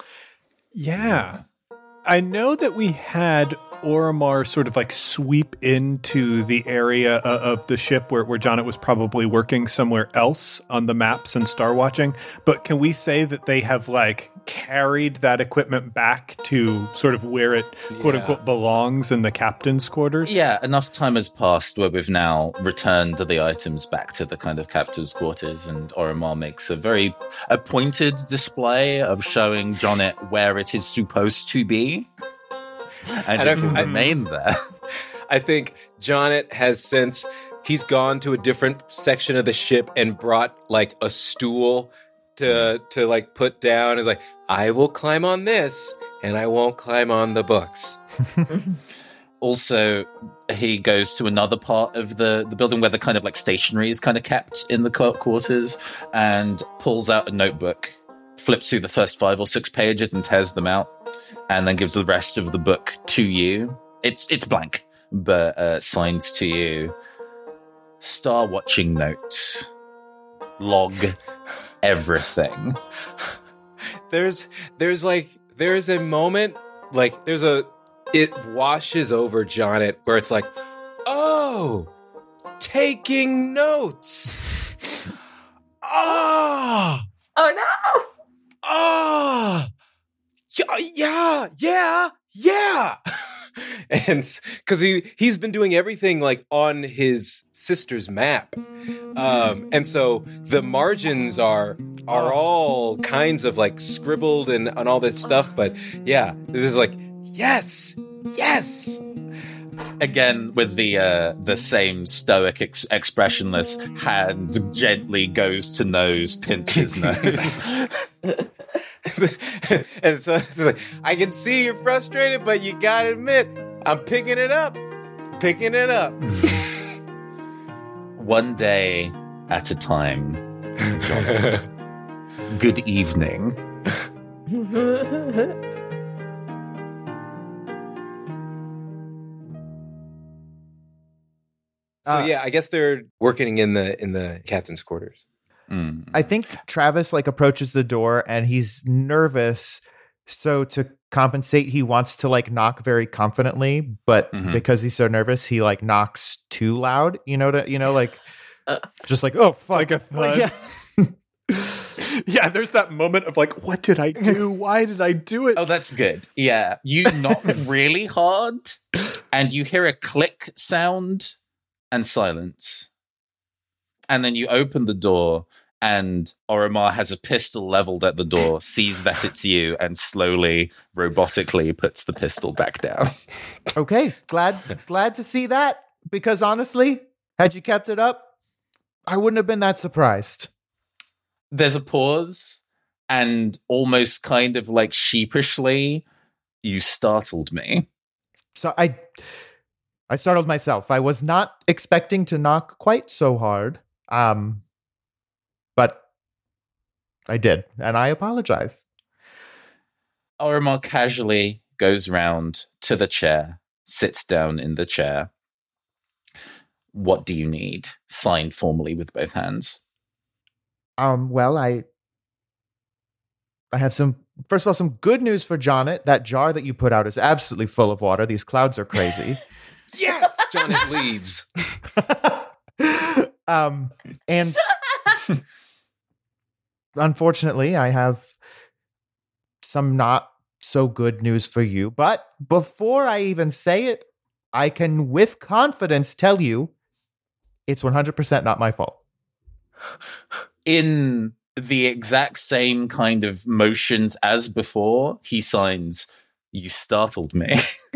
Yeah. I know that we had Oromar sort of like sweep into the area uh, of the ship where, where Jonnet was probably working somewhere else on the maps and star watching. But can we say that they have like carried that equipment back to sort of where it quote Yeah. unquote belongs in the captain's quarters? yeah, enough time has passed where we've now returned the items back to the kind of captain's quarters, and Oromar makes a very a pointed display of showing Jonnet where it is supposed to be. And And it I've- will I- remain there. I think Jonnet has since he's gone to a different section of the ship and brought like a stool to to like put down and like, I will climb on this and I won't climb on the books. Also, he goes to another part of the, the building where the kind of like stationery is kind of kept in the qu- quarters and pulls out a notebook, flips through the first five or six pages and tears them out, and then gives the rest of the book to you. It's it's blank, but uh, signed to you. Star watching notes. Log everything. There's there's like there's a moment like there's a it washes over Jonnet where it's like, oh, taking notes. Ah, Oh no. ah, yeah, yeah, yeah, yeah. And because he he's been doing everything like on his sister's map, um, and so the margins are are all kinds of like scribbled and, and all this stuff. But yeah, this is like yes, yes. Again, with the uh, the same stoic, ex- expressionless hand gently goes to nose, pinches nose. And so it's like, I can see you're frustrated, but you gotta admit, I'm picking it up, picking it up. One day at a time. Jonnet. Good evening. So Uh, yeah, I guess they're working in the in the captain's quarters. Mm. I think Travis like approaches the door and he's nervous. So to compensate, he wants to like knock very confidently, but Mhm. because he's so nervous, he like knocks too loud. You know, to, you know, like just like oh fuck, Like a thud. yeah. Yeah, there's that moment of like, what did I do? Why did I do it? Oh, that's good. Yeah. You knock really hard and you hear a click sound and silence. And then you open the door and Oromar has a pistol leveled at the door, sees that it's you, and slowly, robotically puts the pistol back down. Okay, glad glad to see that because honestly, had you kept it up, I wouldn't have been that surprised. There's a pause, and almost kind of like sheepishly, you startled me. So I I startled myself. I was not expecting to knock quite so hard. Um but I did, and I apologize. Oromar casually goes round to the chair, sits down in the chair. What do you need? Signed formally with both hands. Um, well, I I have some first of all some good news for Jonnet. That jar that you put out is absolutely full of water. These clouds are crazy. Yes, Jonnet leaves. um, and unfortunately, I have some not so good news for you. But before I even say it, I can with confidence tell you it's one hundred percent not my fault. In the exact same kind of motions as before, he signs, "You startled me."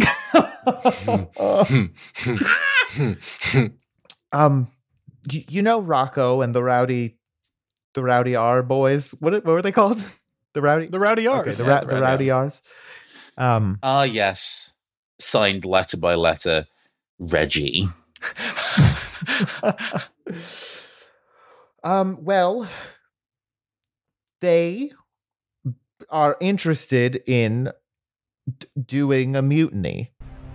um, you, you know Rocco and the rowdy, the rowdy R boys. What what were they called? The rowdy, The Rowdy okay, R's. the, ra- Yeah, the Rowdy rowdy R's. R's. Um, Ah, yes. Signed letter by letter, Reggie. um. Well, they are interested in d- doing a mutiny.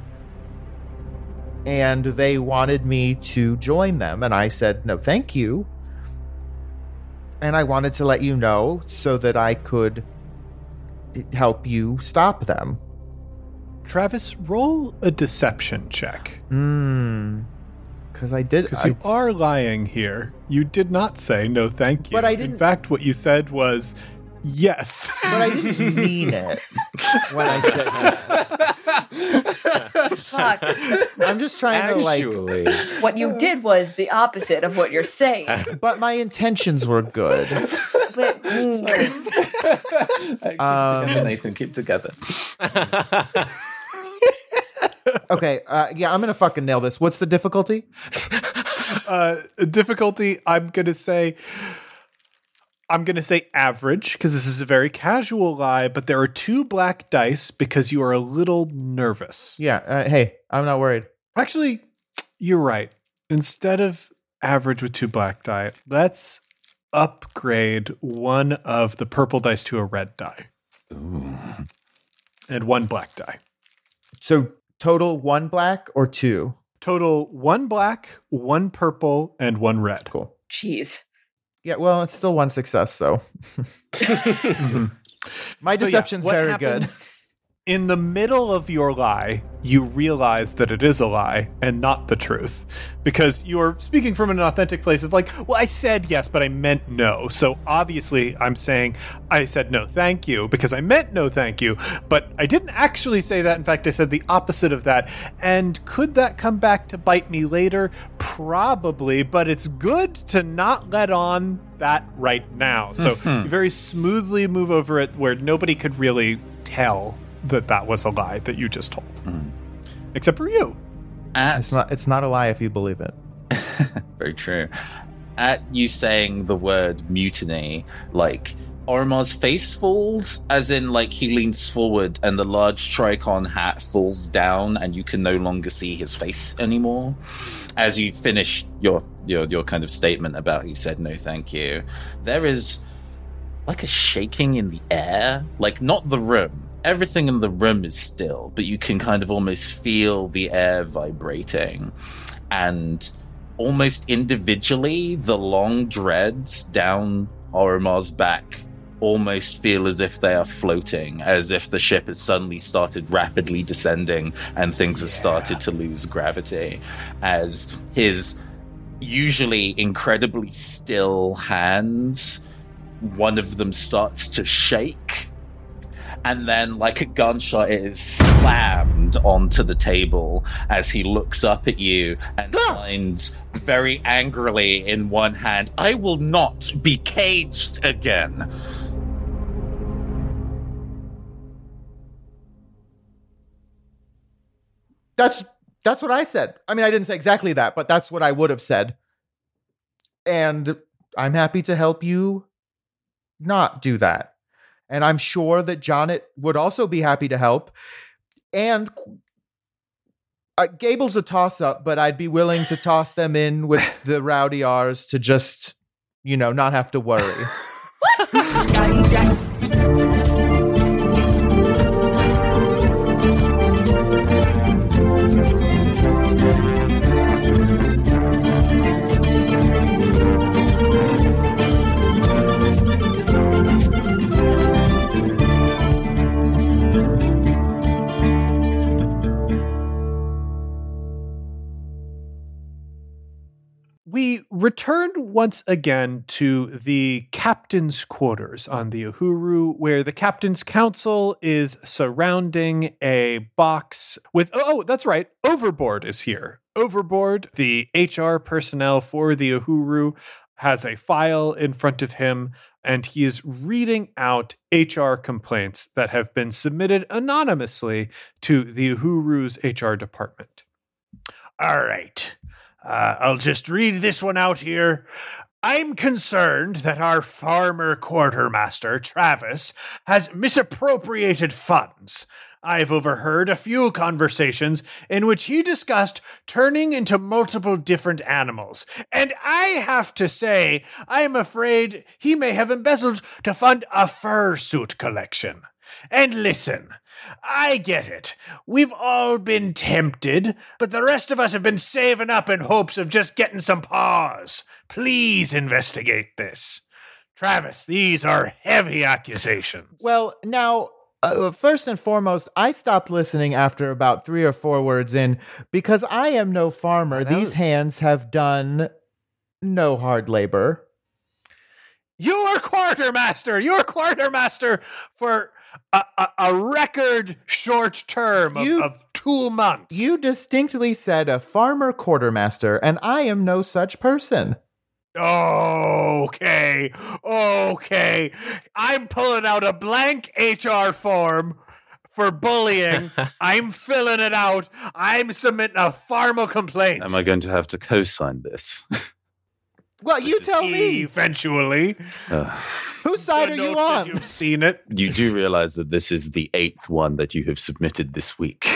And they wanted me to join them. And I said, no, thank you. And I wanted to let you know so that I could help you stop them. Travis, roll a deception check. Hmm. Because I did. Because I, you are lying here. You did not say no thank you. But I In didn't- fact, what you said was yes. but I didn't mean it when I said that. Fuck. I'm just trying to like. Actually, What you did was the opposite of what you're saying. But my intentions were good. But, mm, keep Um, together, Nathan, keep together. Okay. Uh, yeah, I'm gonna fucking nail this. What's the difficulty? uh, difficulty, I'm going to say. I'm going to say average because this is a very casual lie, but there are two black dice because you are a little nervous. Yeah. Uh, hey, I'm not worried. Actually, you're right. Instead of average with two black die, let's upgrade one of the purple dice to a red die. Ooh. And one black die. So total one black or two? Total one black, one purple, and one red. Cool. jeez. Yeah, well, it's still one success, so. My So, yeah, deception's what very happens in the middle of your lie, you realize that it is a lie and not the truth because you're speaking from an authentic place of like, well, I said yes, but I meant no. So obviously I'm saying I said no, thank you, because I meant no, thank you, but I didn't actually say that. In fact, I said the opposite of that. And could that come back to bite me later? Probably, but it's good to not let on that right now. So you very smoothly move over it where nobody could really tell that that was a lie that you just told. Mm. Except for you. At, It's not it's not a lie if you believe it. very true. At you saying the word mutiny, like Oromar's face falls, as in like he leans forward and the large tricon hat falls down and you can no longer see his face anymore. As you finish your your your kind of statement about you said no thank you, there is like a shaking in the air, like not the room. Everything in the room is still, but you can kind of almost feel the air vibrating. And almost individually, the long dreads down Oromar's back almost feel as if they are floating, as if the ship has suddenly started rapidly descending and things have started to lose gravity. As his usually incredibly still hands, one of them starts to shake. And then, like a gunshot, it is slammed onto the table as he looks up at you and signs very angrily in one hand, "I will not be caged again." That's that's what I said. I mean, I didn't say exactly that, but that's what I would have said. And I'm happy to help you not do that. And I'm sure that Jonnet would also be happy to help. And uh, Gable's a toss-up, but I'd be willing to toss them in with the Rowdy R's to just, you know, not have to worry. Scotty Jackson. We return once again to the captain's quarters on the Uhuru, where the captain's council is surrounding a box with, oh, that's right, Overboard is here. Overboard, the H R personnel for the Uhuru, has a file in front of him, and he is reading out H R complaints that have been submitted anonymously to the Uhuru's H R department. All right. Uh, I'll just read this one out here. I'm concerned that our farmer quartermaster, Travis, has misappropriated funds. I've overheard a few conversations in which he discussed turning into multiple different animals. And I have to say, I'm afraid he may have embezzled to fund a fursuit collection. And listen, I get it. We've all been tempted, but the rest of us have been saving up in hopes of just getting some paws. Please investigate this. Travis, these are heavy accusations. Well, now, uh, first and foremost, I stopped listening after about three or four words in because I am no farmer. That These was- hands have done no hard labor. You're quartermaster. You're quartermaster for a, a, a record short term of, You- of two months. You distinctly said a farmer quartermaster, and I am no such person. Okay, okay. I'm pulling out a blank H R form for bullying. I'm filling it out. I'm submitting a formal complaint. Am I going to have to co-sign this? Well, you This is tell me. Eventually. Uh, Whose side are Denote you that on? You've seen it. you do realize that this is the eighth one that you have submitted this week.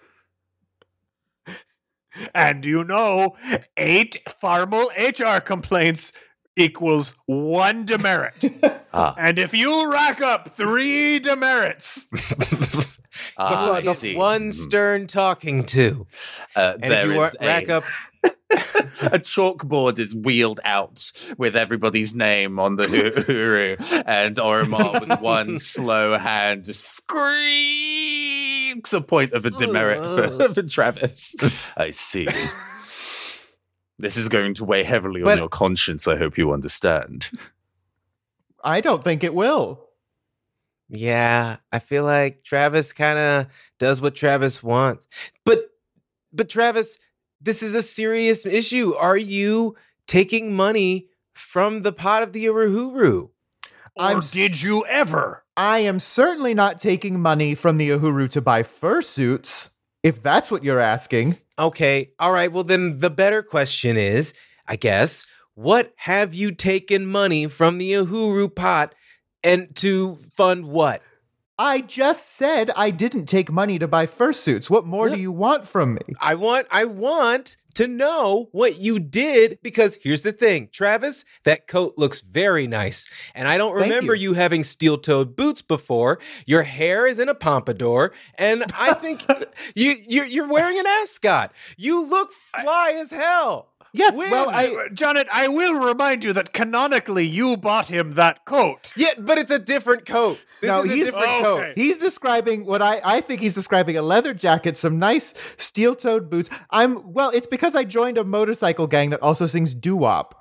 And you know, eight formal H R complaints equals one demerit. Ah, And if you rack up three demerits, ah, I the see. one Mhm. stern talking to. Uh, And there if you is wa- rack a, up a chalkboard is wheeled out with everybody's name on the Uhuru, and Oromar with one slow hand squeaks a point of a demerit for, for Travis. I see. This is going to weigh heavily on But- your conscience, I hope you understand. I don't think it will. Yeah, I feel like Travis kind of does what Travis wants. But but Travis, this is a serious issue. Are you taking money from the pot of the Uhuru? or I'm s- did you ever? I am certainly not taking money from the Uhuru to buy fursuits, if that's what you're asking. Okay, all right. Well, then the better question is, I guess, what have you taken money from the Uhuru pot and to fund what? I just said I didn't take money to buy fursuits. What more do you want from me? I want I want to know what you did because here's the thing, Travis, that coat looks very nice. And I don't Thank remember you. you. having steel-toed boots before. Your hair is in a pompadour, and I think you you're, you're wearing an ascot. You look fly as hell. Yes, When? well, I Uh, Janet, I will remind you that canonically you bought him that coat. Yeah, but it's a different coat. This No, is a he's- different Okay. coat. he's describing what I I think he's describing a leather jacket, some nice steel-toed boots. I'm well, it's because I joined a motorcycle gang that also sings doo-wop.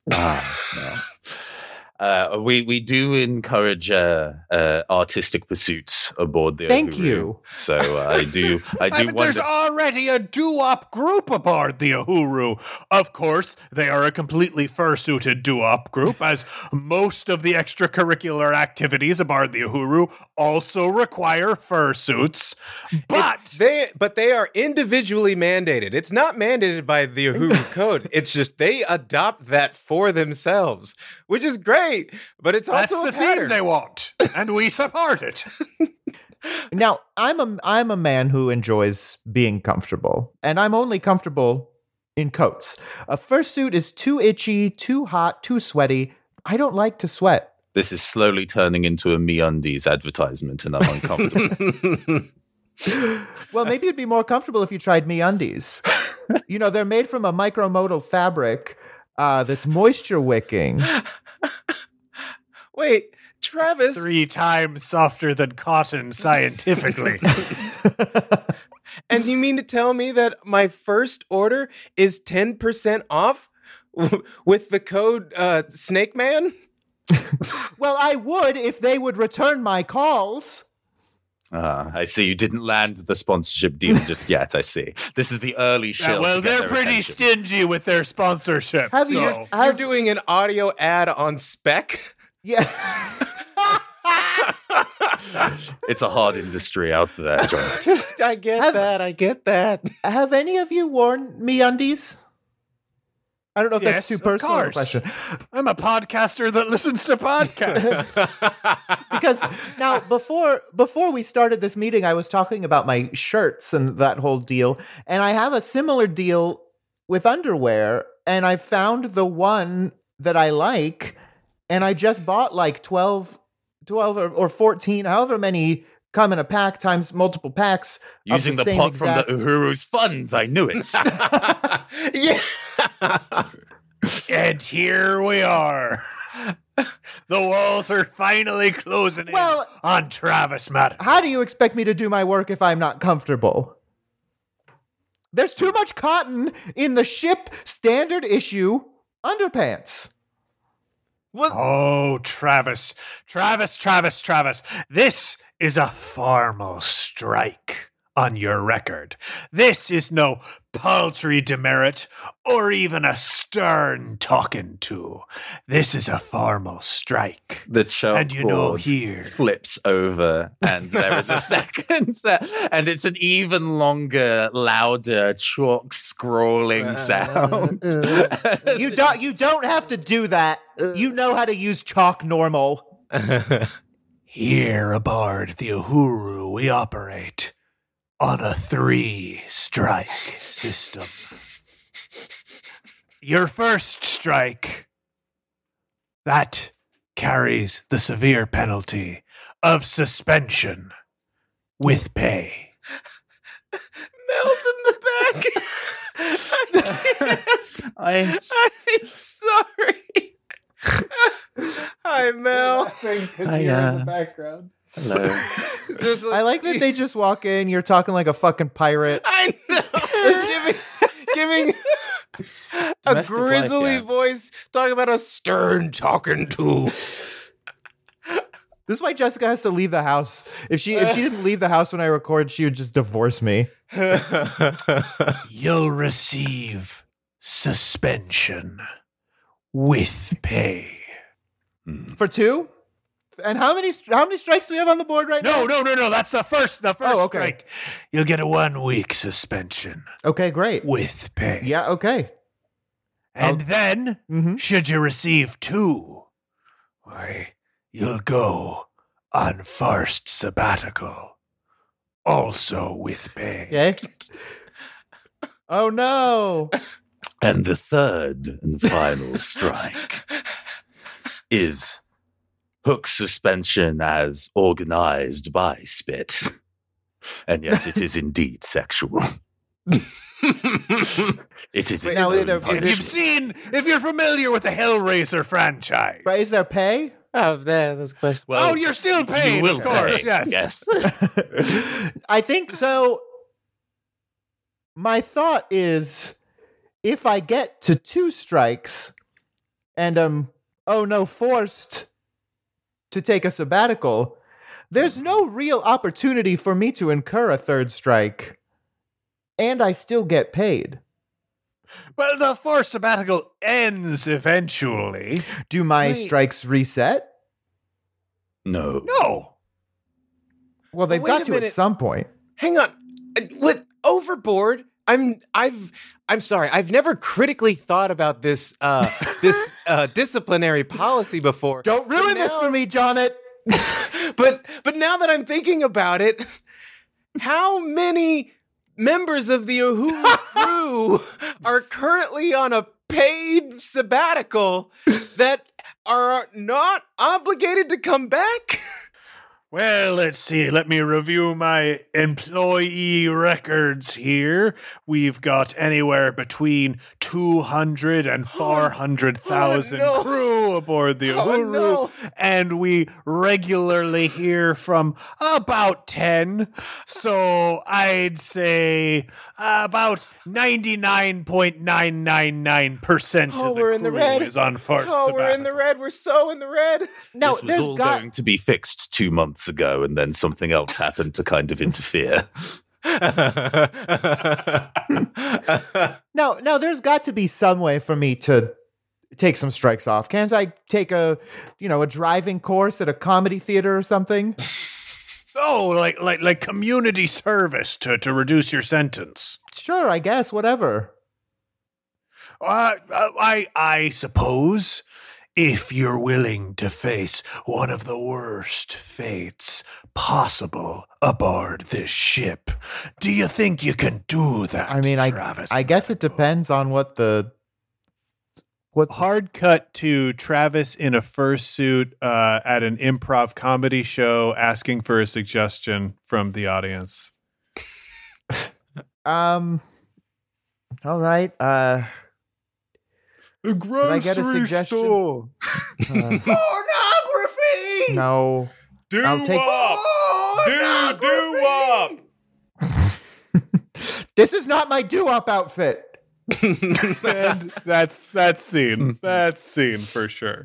Uh, we we do encourage uh, uh, artistic pursuits aboard the Thank Uhuru. you. So uh, I do I I do mean, there's wonder. already a doo-wop group aboard the Uhuru. Of course, they are a completely fursuited doo-wop group, as most of the extracurricular activities aboard the Uhuru also require fursuits. But It's- they but they are individually mandated. It's not mandated by the Uhuru code. It's just they adopt that for themselves, which is great. But it's that's also the a theme pattern. they want, and we support it. Now, I'm a I'm a man who enjoys being comfortable, and I'm only comfortable in coats. A fursuit is too itchy, too hot, too sweaty. I don't like to sweat. This is slowly turning into a MeUndies advertisement, and I'm uncomfortable. Well, maybe it'd be more comfortable if you tried MeUndies. You know, they're made from a micromodal fabric uh, that's moisture wicking. Wait, Travis. Three times softer than cotton scientifically. And you mean to tell me that my first order is ten percent off? with the code uh, Snake Man? Well, I would if they would return my calls. Ah, I see. You didn't land the sponsorship deal just yet. I see. This is the early shill. Yeah, well, to get they're their pretty attention. stingy with their sponsorship. Have so. you- You're I've- doing an audio ad on spec? Yeah. It's a hard industry out there, John. I get Have- that. I get that. Have any of you worn me undies? I don't know if Yes, that's too of personal of a course. question. I'm a podcaster that listens to podcasts. Because now before before we started this meeting, I was talking about my shirts and that whole deal, and I have a similar deal with underwear, and I found the one that I like, and I just bought like twelve, twelve or, or fourteen, however many come in a pack times multiple packs. of Using the, same pot exact- from the Uhuru's funds. I knew it. Yeah. And here we are. The walls are finally closing in Well- on Travis Madden. How do you expect me to do my work if I'm not comfortable? There's too much cotton in the ship standard issue underpants. What? Oh, Travis. Travis, Travis, Travis. This is a formal strike on your record. This is no paltry demerit or even a stern talking to. This is a formal strike. The chalkboard And you know here- flips over, and there is a second set, and it's an even longer, louder chalk scrolling sound. You don't you don't have to do that. You know how to use chalk normal. Here aboard the Uhuru, we operate on a three-strike system. Your first strike, that carries the severe penalty of suspension with pay. Mel's in the back. I, I'm sorry. Hi, Mel. I, uh, background. hello. Just I like that they just walk in, you're talking like a fucking pirate. I know. giving giving a Domestic life, grizzly yeah. voice, talking about a stern talking to. This is why Jessica has to leave the house. If she if she didn't leave the house when I record, she would just divorce me. You'll receive suspension with pay. For two? And how many how many strikes do we have on the board right now? No, no, no, no. That's the first. The first Oh, okay. strike. You'll get a one week suspension Okay, great. with pay. Yeah, okay. And then, Mhm. should you receive two, why, you'll go on first sabbatical, also with pay. Okay. Oh no. And the third and final strike is hook suspension as organized by Spit. And yes, it is indeed sexual. It is Wait, its now own either- If punishment. you've seen, if you're familiar with the Hellraiser franchise, But is there pay? Oh, there, that's a question. oh, you're still paying, you will of course. pay. Yes. Yes. I think so. My thought is if I get to two strikes and um oh no forced to take a sabbatical, there's no real opportunity for me to incur a third strike. And I still get paid. Well, the forced sabbatical ends eventually. Do my Wait. strikes reset? No. No. Well, they've Wait got a to minute. at some point. Hang on. Uh, What overboard? I'm I've I'm sorry. I've never critically thought about this uh this uh disciplinary policy before. Don't ruin But this now- for me, Jonnet. But but now that I'm thinking about it, how many members of the Uhuru crew are currently on a paid sabbatical that are not obligated to come back? Well, let's see. Let me review my employee records here. We've got anywhere between two hundred and four hundred thousand Oh, no. crew aboard the Oh, Uhuru, no. and we regularly hear from about ten. So I'd say about ninety-nine point nine nine nine percent Oh, of the we're in the crew red. is on forced Oh, we're in sabbatical. the red. We're so in the red. No, this was there's all got going to be fixed two months ago, and then something else happened to kind of interfere. no, no. There's got to be some way for me to take some strikes off. Can't I take a, you know, a driving course at a comedy theater or something? Oh, like like like community service to, to reduce your sentence. Sure, I guess. Whatever. Uh, I I suppose if you're willing to face one of the worst fates possible aboard this ship, do you think you can do that? I mean, I Travis I guess it depends on what the what. Hard cut to Travis in a fursuit uh, at an improv comedy show asking for a suggestion from the audience. Um. All right. Uh. A I get a suggestion? store. uh, Pornography. no. Do I'll take- up. Do do up. This is not my do-up outfit. And that's that's scene. That's scene for sure.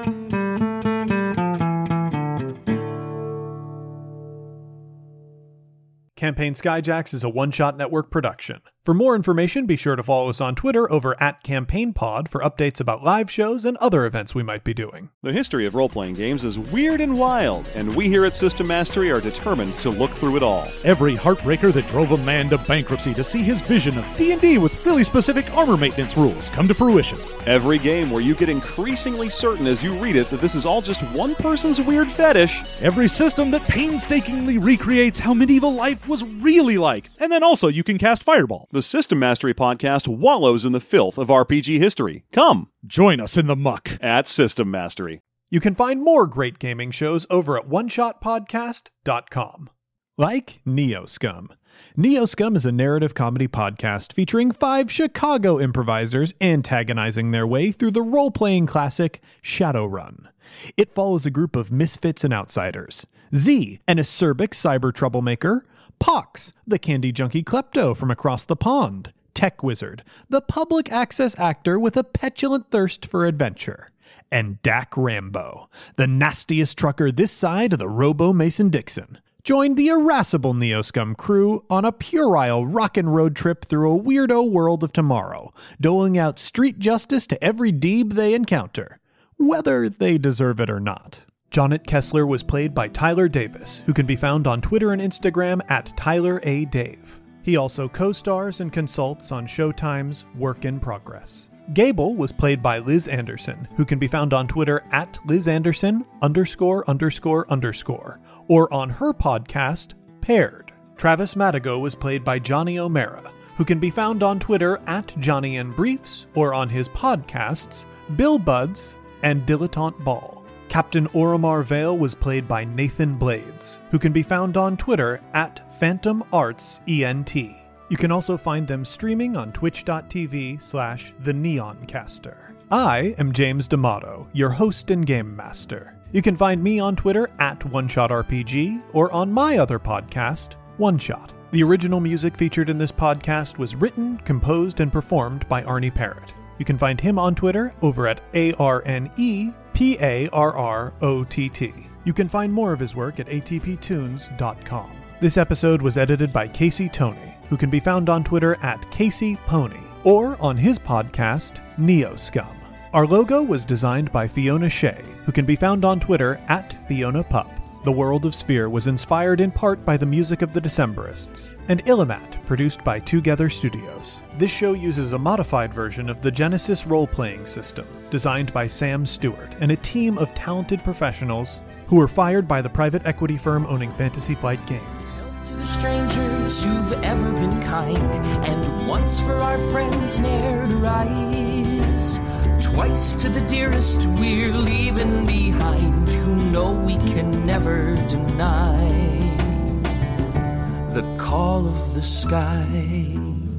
Campaign Skyjacks is a one-shot network production. For more information, be sure to follow us on Twitter over at CampaignPod for updates about live shows and other events we might be doing. The history of role-playing games is weird and wild, and we here at System Mastery are determined to look through it all. Every heartbreaker that drove a man to bankruptcy to see his vision of D and D with really specific armor maintenance rules come to fruition. Every game where you get increasingly certain as you read it that this is all just one person's weird fetish. Every system that painstakingly recreates how medieval life was really like. And then also you can cast Fireball. The System Mastery podcast wallows in the filth of R P G history. Come Join us in the muck. at System Mastery. You can find more great gaming shows over at one shot podcast dot com. Like Neoscum. Neoscum is a narrative comedy podcast featuring five Chicago improvisers antagonizing their way through the role-playing classic Shadowrun. It follows a group of misfits and outsiders. Z, an acerbic cyber troublemaker. Pox, the candy junkie klepto from across the pond. Tech Wizard, the public access actor with a petulant thirst for adventure. And Dak Rambo, the nastiest trucker this side of the Robo Mason-Dixon. Join the irascible Neoscum crew on a puerile rockin' road trip through a weirdo world of tomorrow, doling out street justice to every deeb they encounter, whether they deserve it or not. Jonnet Kessler was played by Tyler Davis, who can be found on Twitter and Instagram at Tyler A. Dave. He also co-stars and consults on Showtime's Work in Progress. Gable was played by Liz Anderson, who can be found on Twitter at Liz Anderson underscore underscore underscore, or on her podcast, Paired. Travis Madigo was played by Johnny O'Mara, who can be found on Twitter at Johnny and Briefs, or on his podcasts, Bill Buds and Dilettante Ball. Captain Oromar Vale was played by Nathan Blades, who can be found on Twitter at Phantom Arts E N T. You can also find them streaming on twitch.tv slash the Neoncaster. I am James D'Amato, your host and game master. You can find me on Twitter at OneShotRPG or on my other podcast, One Shot. The original music featured in this podcast was written, composed, and performed by Arnie Parrott. You can find him on Twitter over at A R N E P A R R O T T. You can find more of his work at A T P tunes dot com. This episode was edited by Casey Toney, who can be found on Twitter at Casey Pony, or on his podcast, Neoscum. Our logo was designed by Fiona Shea, who can be found on Twitter at Fiona Pup. The World of Sphere was inspired in part by the music of the Decemberists, and Illimat, produced by Together Studios. This show uses a modified version of the Genesis role-playing system, designed by Sam Stewart and a team of talented professionals who were fired by the private equity firm owning Fantasy Flight Games. To strangers who've ever been kind, and once for our friends ne'er to rise. twice to the dearest we're leaving behind, who know we can never deny the call of the sky.